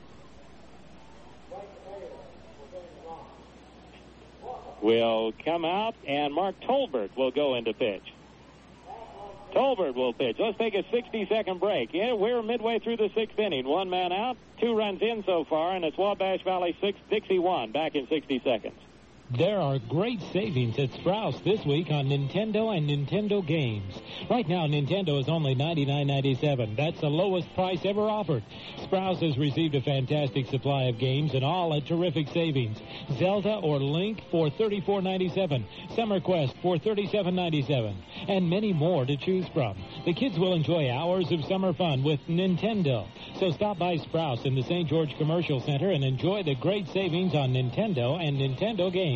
will come out, and Mark Tolbert will go into pitch. Tolbert will pitch. Let's take a 60-second break. Yeah, we're midway through the 6th inning. 1 man out, 2 runs in so far, and it's Wabash Valley 6, Dixie 1. Back in 60 seconds. There are great savings at Sprouse this week on Nintendo and Nintendo games. Right now, Nintendo is only $99.97. That's the lowest price ever offered. Sprouse has received a fantastic supply of games and all at terrific savings. Zelda or Link for $34.97. Summer Quest for $37.97. And many more to choose from. The kids will enjoy hours of summer fun with Nintendo. So stop by Sprouse in the St. George Commercial Center and enjoy the great savings on Nintendo and Nintendo games.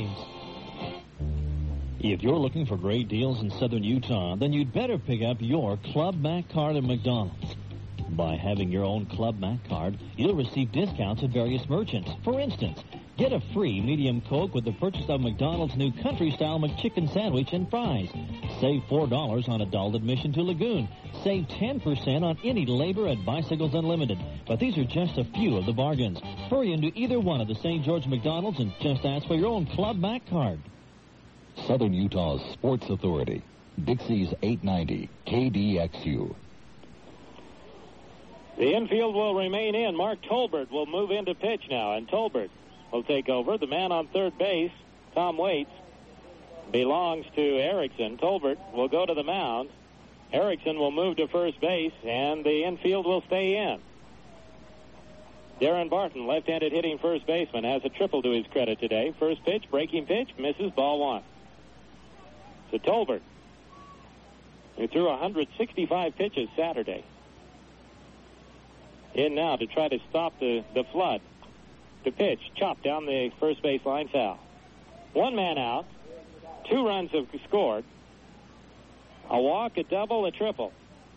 If you're looking for great deals in southern Utah, then you'd better pick up your Club Mac card at McDonald's. By having your own Club Mac card, you'll receive discounts at various merchants. For instance, Get a free medium Coke with the purchase of McDonald's new country-style McChicken sandwich and fries. Save $4 on adult admission to Lagoon. Save 10% on any labor at Bicycles Unlimited. But these are just a few of the bargains. Hurry into either one of the St. George McDonald's and just ask for your own Club Mac card. Southern Utah's Sports Authority. Dixie's 890 KDXU. The infield will remain in. Mark Tolbert will move into pitch now, and Tolbert will take over. The man on third base, Tom Waits, belongs to Erickson. Tolbert will go to the mound. Erickson will move to first base, and the infield will stay in. Darren Barton, left-handed hitting first baseman, has a triple to his credit today. First pitch, breaking pitch, misses, ball one. So Tolbert, who threw 165 pitches Saturday, in now to try to stop the flood. To pitch, chop down the first baseline, foul. One man out. 2 runs have scored. A walk, a double, a triple.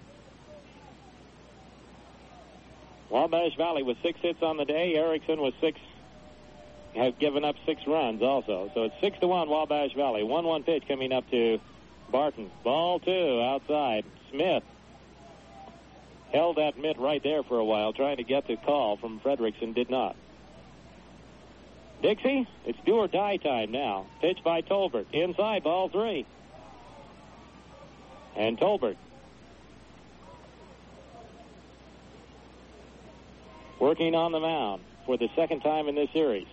Wabash Valley with 6 hits on the day. Erickson with 6, have given up 6 runs also. So it's 6-1 Wabash Valley. 1-1 pitch coming up to Barton. Ball 2 outside. Smith held that mitt right there for a while, trying to get the call from Fredrickson, did not. Dixie, it's do or die time now. Pitch by Tolbert. Inside, ball 3. And Tolbert working on the mound for the second time in this series.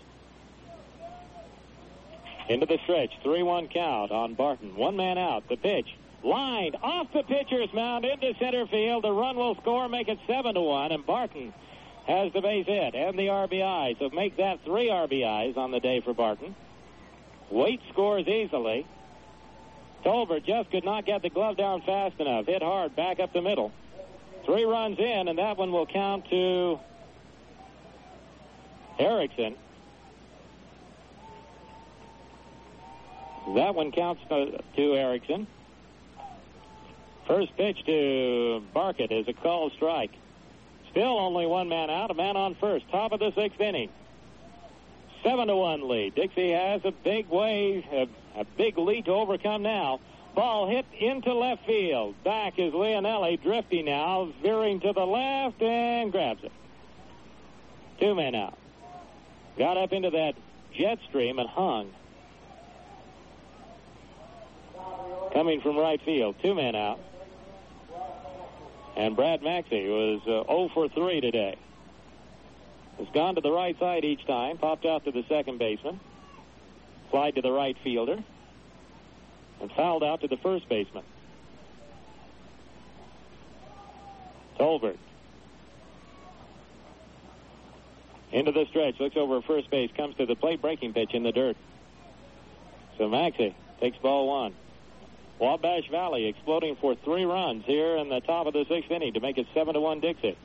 Into the stretch, 3-1 count on Barton. 1 man out. The pitch lined off the pitcher's mound into center field. The run will score, make it 7-1, and Barton has the base hit and the RBI. So make that 3 RBIs on the day for Barton. Waite scores easily. Tolbert just could not get the glove down fast enough. Hit hard back up the middle. 3 runs in, and that one will count to Erickson. That one counts to Erickson. First pitch to Barkett is a called strike. Still only 1 man out, a man on first. Top of the 6th inning. 7-1 lead. Dixie has a big lead to overcome now. Ball hit into left field. Back is Leonelli, drifting now, veering to the left and grabs it. 2 men out. Got up into that jet stream and hung. Coming from right field. 2 men out. And Brad Maxey was 0 for 3 today. Has gone to the right side each time. Popped out to the second baseman. Flied to the right fielder. And fouled out to the first baseman. Tolbert. Into the stretch. Looks over at first base. Comes to the plate. Breaking pitch in the dirt. So Maxey takes ball 1. Wabash Valley exploding for 3 runs here in the top of the 6th inning to make it 7-1 Dixie.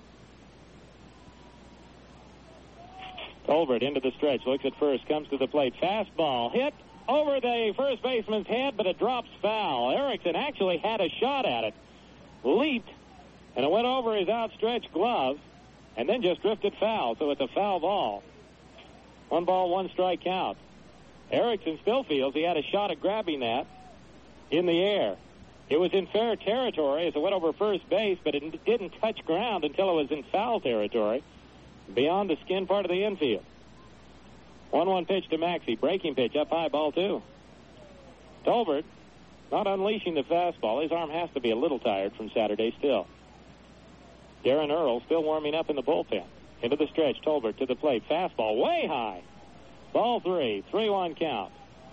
Tolbert into the stretch, looks at first, comes to the plate. Fastball hit over the first baseman's head, but it drops foul. Erickson actually had a shot at it. Leaped, and it went over his outstretched glove, and then just drifted foul, so it's a foul ball. 1 ball, 1 strike count. Erickson still feels he had a shot at grabbing that in the air. It was in fair territory as it went over first base, but it didn't touch ground until it was in foul territory, beyond the skin part of the infield. 1-1 pitch to Maxey. Breaking pitch, up high, ball 2. Tolbert not unleashing the fastball. His arm has to be a little tired from Saturday still. Darren Earl still warming up in the bullpen. Into the stretch, Tolbert to the plate. Fastball way high. Ball 3, 3-1 count.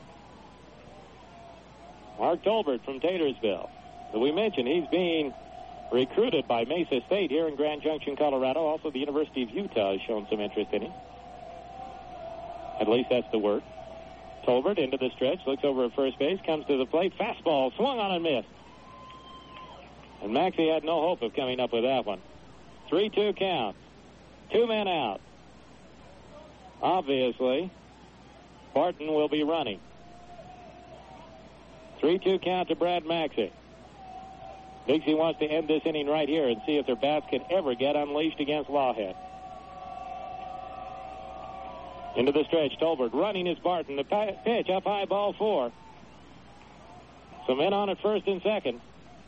Mark Tolbert from Taylorsville. So we mentioned he's being recruited by Mesa State here in Grand Junction, Colorado. Also, the University of Utah has shown some interest in him. At least that's the word. Tolbert into the stretch, looks over at first base, comes to the plate. Fastball swung on and missed. And Maxey had no hope of coming up with that one. 3-2 count. 2 men out. Obviously, Barton will be running. 3-2 count to Brad Maxey. Dixie wants to end this inning right here and see if their bats can ever get unleashed against Lawhead. Into the stretch, Tolbert running is Barton. The pitch, up high, ball 4. Some men on at first and second.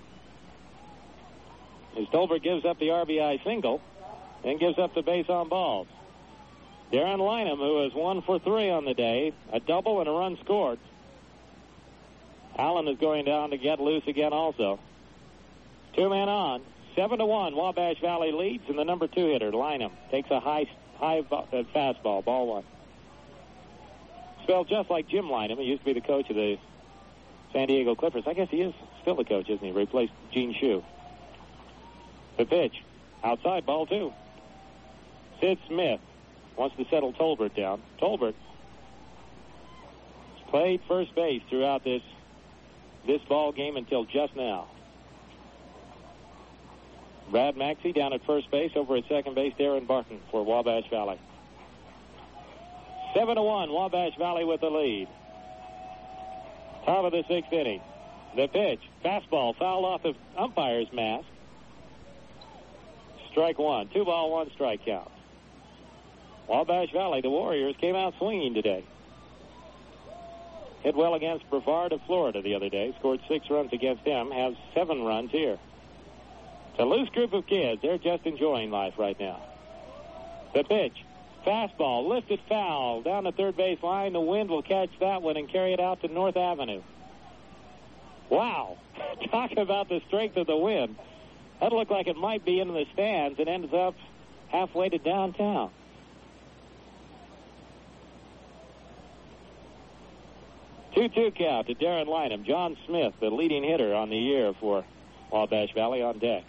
As Tolbert gives up the RBI single, and gives up the base on balls. Darren Lynham, who is 1 for 3 on the day, a double and a run scored. Allen is going down to get loose again also. 2 men on. 7-1. Wabash Valley leads, and the number 2 hitter, Lynham, takes a high fastball, ball 1. Spelled just like Jim Lynham. He used to be the coach of the San Diego Clippers. I guess he is still the coach, isn't he? Replaced Gene Shue. The pitch. Outside, ball 2. Sid Smith wants to settle Tolbert down. Tolbert has played first base throughout this ball game until just now. Brad Maxey down at first base. Over at second base, Darren Barton for Wabash Valley. 7-1, Wabash Valley with the lead. Top of the 6th inning. The pitch, fastball, fouled off the umpire's mask. Strike 1. 2-1 strike count. Wabash Valley, the Warriors, came out swinging today. Hit well against Brevard of Florida the other day. Scored 6 runs against them. Have 7 runs here. It's a loose group of kids. They're just enjoying life right now. The pitch. Fastball. Lifted foul. Down the third base line. The wind will catch that one and carry it out to North Avenue. Wow. Talk about the strength of the wind. That looked like it might be into the stands. It ends up halfway to downtown. Two count to Darren Lynham. John Smith, the leading hitter on the year for Wabash Valley, on deck.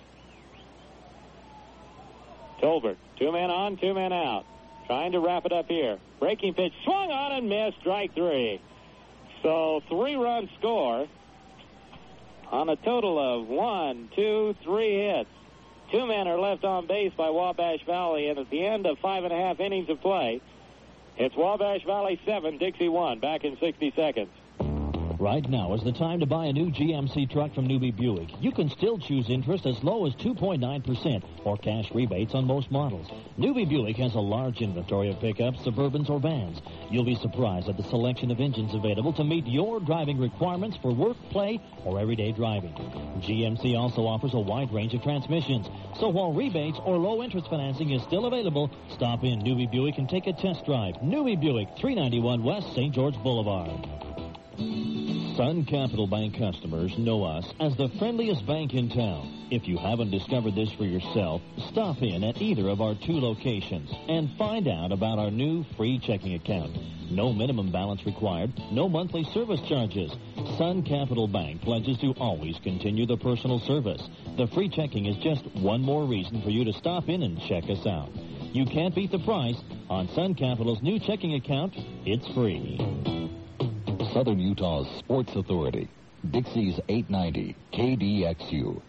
Tolbert, 2 men on, 2 men out. Trying to wrap it up here. Breaking pitch, swung on and missed. Strike 3. So 3-run score on a total of 1, 2, 3 hits. 2 men are left on base by Wabash Valley, and at the end of 5.5 innings of play, it's Wabash Valley 7, Dixie 1. Back in 60 seconds. Right now is the time to buy a new GMC truck from Newby Buick. You can still choose interest as low as 2.9% or cash rebates on most models. Newby Buick has a large inventory of pickups, Suburbans, or vans. You'll be surprised at the selection of engines available to meet your driving requirements for work, play, or everyday driving. GMC also offers a wide range of transmissions. So while rebates or low-interest financing is still available, stop in Newby Buick and take a test drive. Newby Buick, 391 West St. George Boulevard. Sun Capital Bank customers know us as the friendliest bank in town. If you haven't discovered this for yourself, stop in at either of our 2 locations and find out about our new free checking account. No minimum balance required, no monthly service charges. Sun Capital Bank pledges to always continue the personal service. The free checking is just one more reason for you to stop in and check us out. You can't beat the price. On Sun Capital's new checking account, it's free. Southern Utah's Sports Authority. Dixie's 890 KDXU.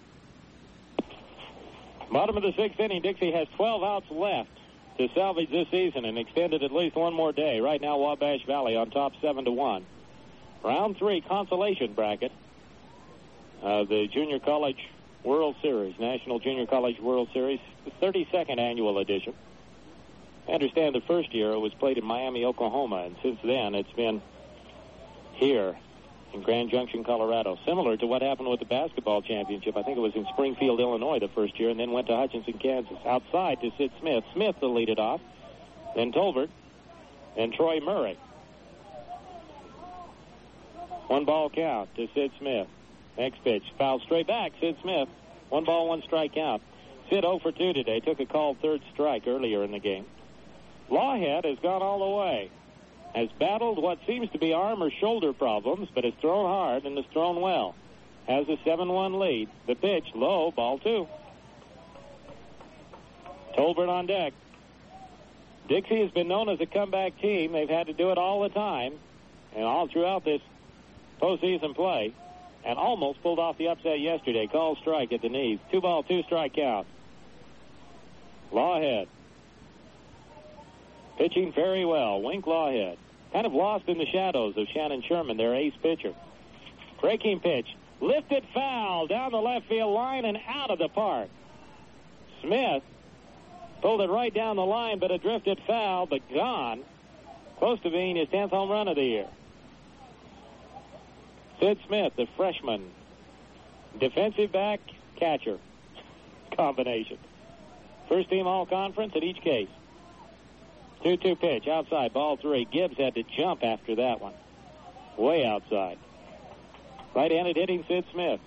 Bottom of the 6th inning, Dixie has 12 outs left to salvage this season and extend it at least one more day. Right now, Wabash Valley on top 7-1. Round 3 consolation bracket of the Junior College World Series, National Junior College World Series, the 32nd annual edition. I understand the first year it was played in Miami, Oklahoma, and since then it's been here in Grand Junction, Colorado. Similar to what happened with the basketball championship. I think it was in Springfield, Illinois the first year, and then went to Hutchinson, Kansas. Outside to Sid Smith. Smith will lead it off. Then Tolbert. Then Troy Murray. 1-ball count to Sid Smith. Next pitch. Foul straight back. Sid Smith. 1-1 strike count. Sid 0 for 2 today. Took a called third strike earlier in the game. Lawhead has gone all the way. Has battled what seems to be arm or shoulder problems, but has thrown hard and has thrown well. Has a 7-1 lead. The pitch, low, ball 2. Tolbert on deck. Dixie has been known as a comeback team. They've had to do it all the time and all throughout this postseason play, and almost pulled off the upset yesterday. Called strike at the knees. 2-2 strike count. Lawhead. Pitching very well. Wink Lawhead. Kind of lost in the shadows of Shannon Sherman, their ace pitcher. Breaking pitch. Lifted foul down the left field line and out of the park. Smith pulled it right down the line, but it drifted foul, but gone. close to being his 10th home run of the year. Sid Smith, the freshman, defensive back, catcher combination. First team all-conference in each case. 2-2 pitch, outside, ball 3. Gibbs had to jump after that one. Way outside. Right-handed hitting Sid Smith.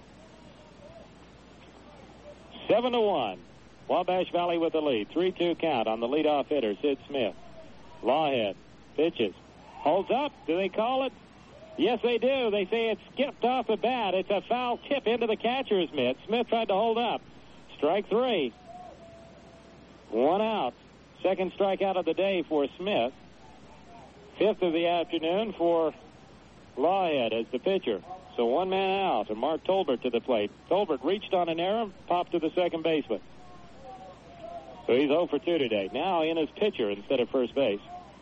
7-1. Wabash Valley with the lead. 3-2 count on the leadoff hitter, Sid Smith. Lawhead pitches. Holds up. Do they call it? Yes, they do. They say it skipped off the bat. It's a foul tip into the catcher's mitt. Smith tried to hold up. Strike 3. 1 out. Second strikeout of the day for Smith. 5th of the afternoon for Lawhead as the pitcher. So 1 man out, and Mark Tolbert to the plate. Tolbert reached on an error, popped to the second baseman. So he's 0 for 2 today. Now in as pitcher instead of first base.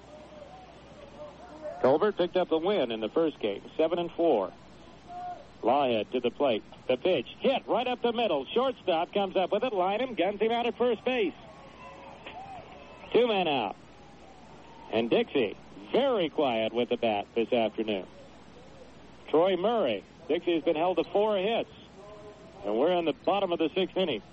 Tolbert picked up the win in the first game, 7-4. Lawhead to the plate. The pitch hit right up the middle. Shortstop comes up with it. Line him, guns him out at first base. 2 men out. And Dixie, very quiet with the bat this afternoon. Troy Murray. Dixie has been held to 4 hits. And we're in the bottom of the 6th inning.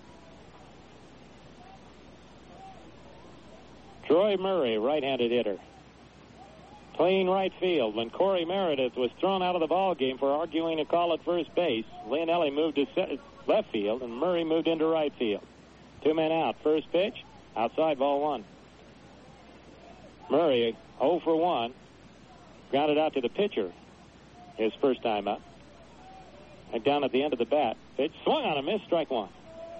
Troy Murray, right-handed hitter. Playing right field. When Corey Meredith was thrown out of the ball game for arguing a call at first base, Leonelli moved to left field, and Murray moved into right field. 2 men out. First pitch, outside, ball 1. Murray, 0 for 1. Grounded out to the pitcher. His first time up. And down at the end of the bat. Pitch swung on a miss, strike 1.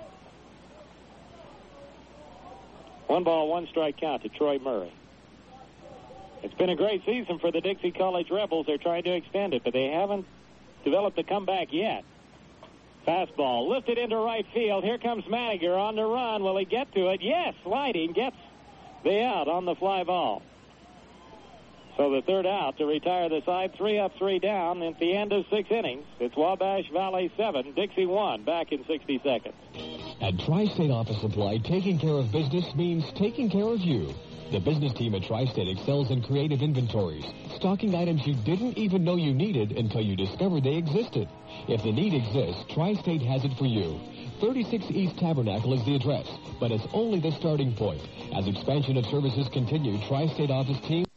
1 ball, 1 strike count to Troy Murray. It's been a great season for the Dixie College Rebels. They're trying to extend it, but they haven't developed a comeback yet. Fastball lifted into right field. Here comes Maniger on the run. Will he get to it? Yes, sliding, gets the out on the fly ball. So the 3rd out to retire the side. 3 up, 3 down at the end of 6 innings. It's Wabash Valley 7, Dixie 1. Back in 60 seconds. At Tri-State Office Supply, taking care of business means taking care of you. The business team at Tri-State excels in creative inventories, stocking items you didn't even know you needed until you discovered they existed. If the need exists, Tri-State has it for you. 36 East Tabernacle is the address, but it's only the starting point. As expansion of services continue, Tri-State Office team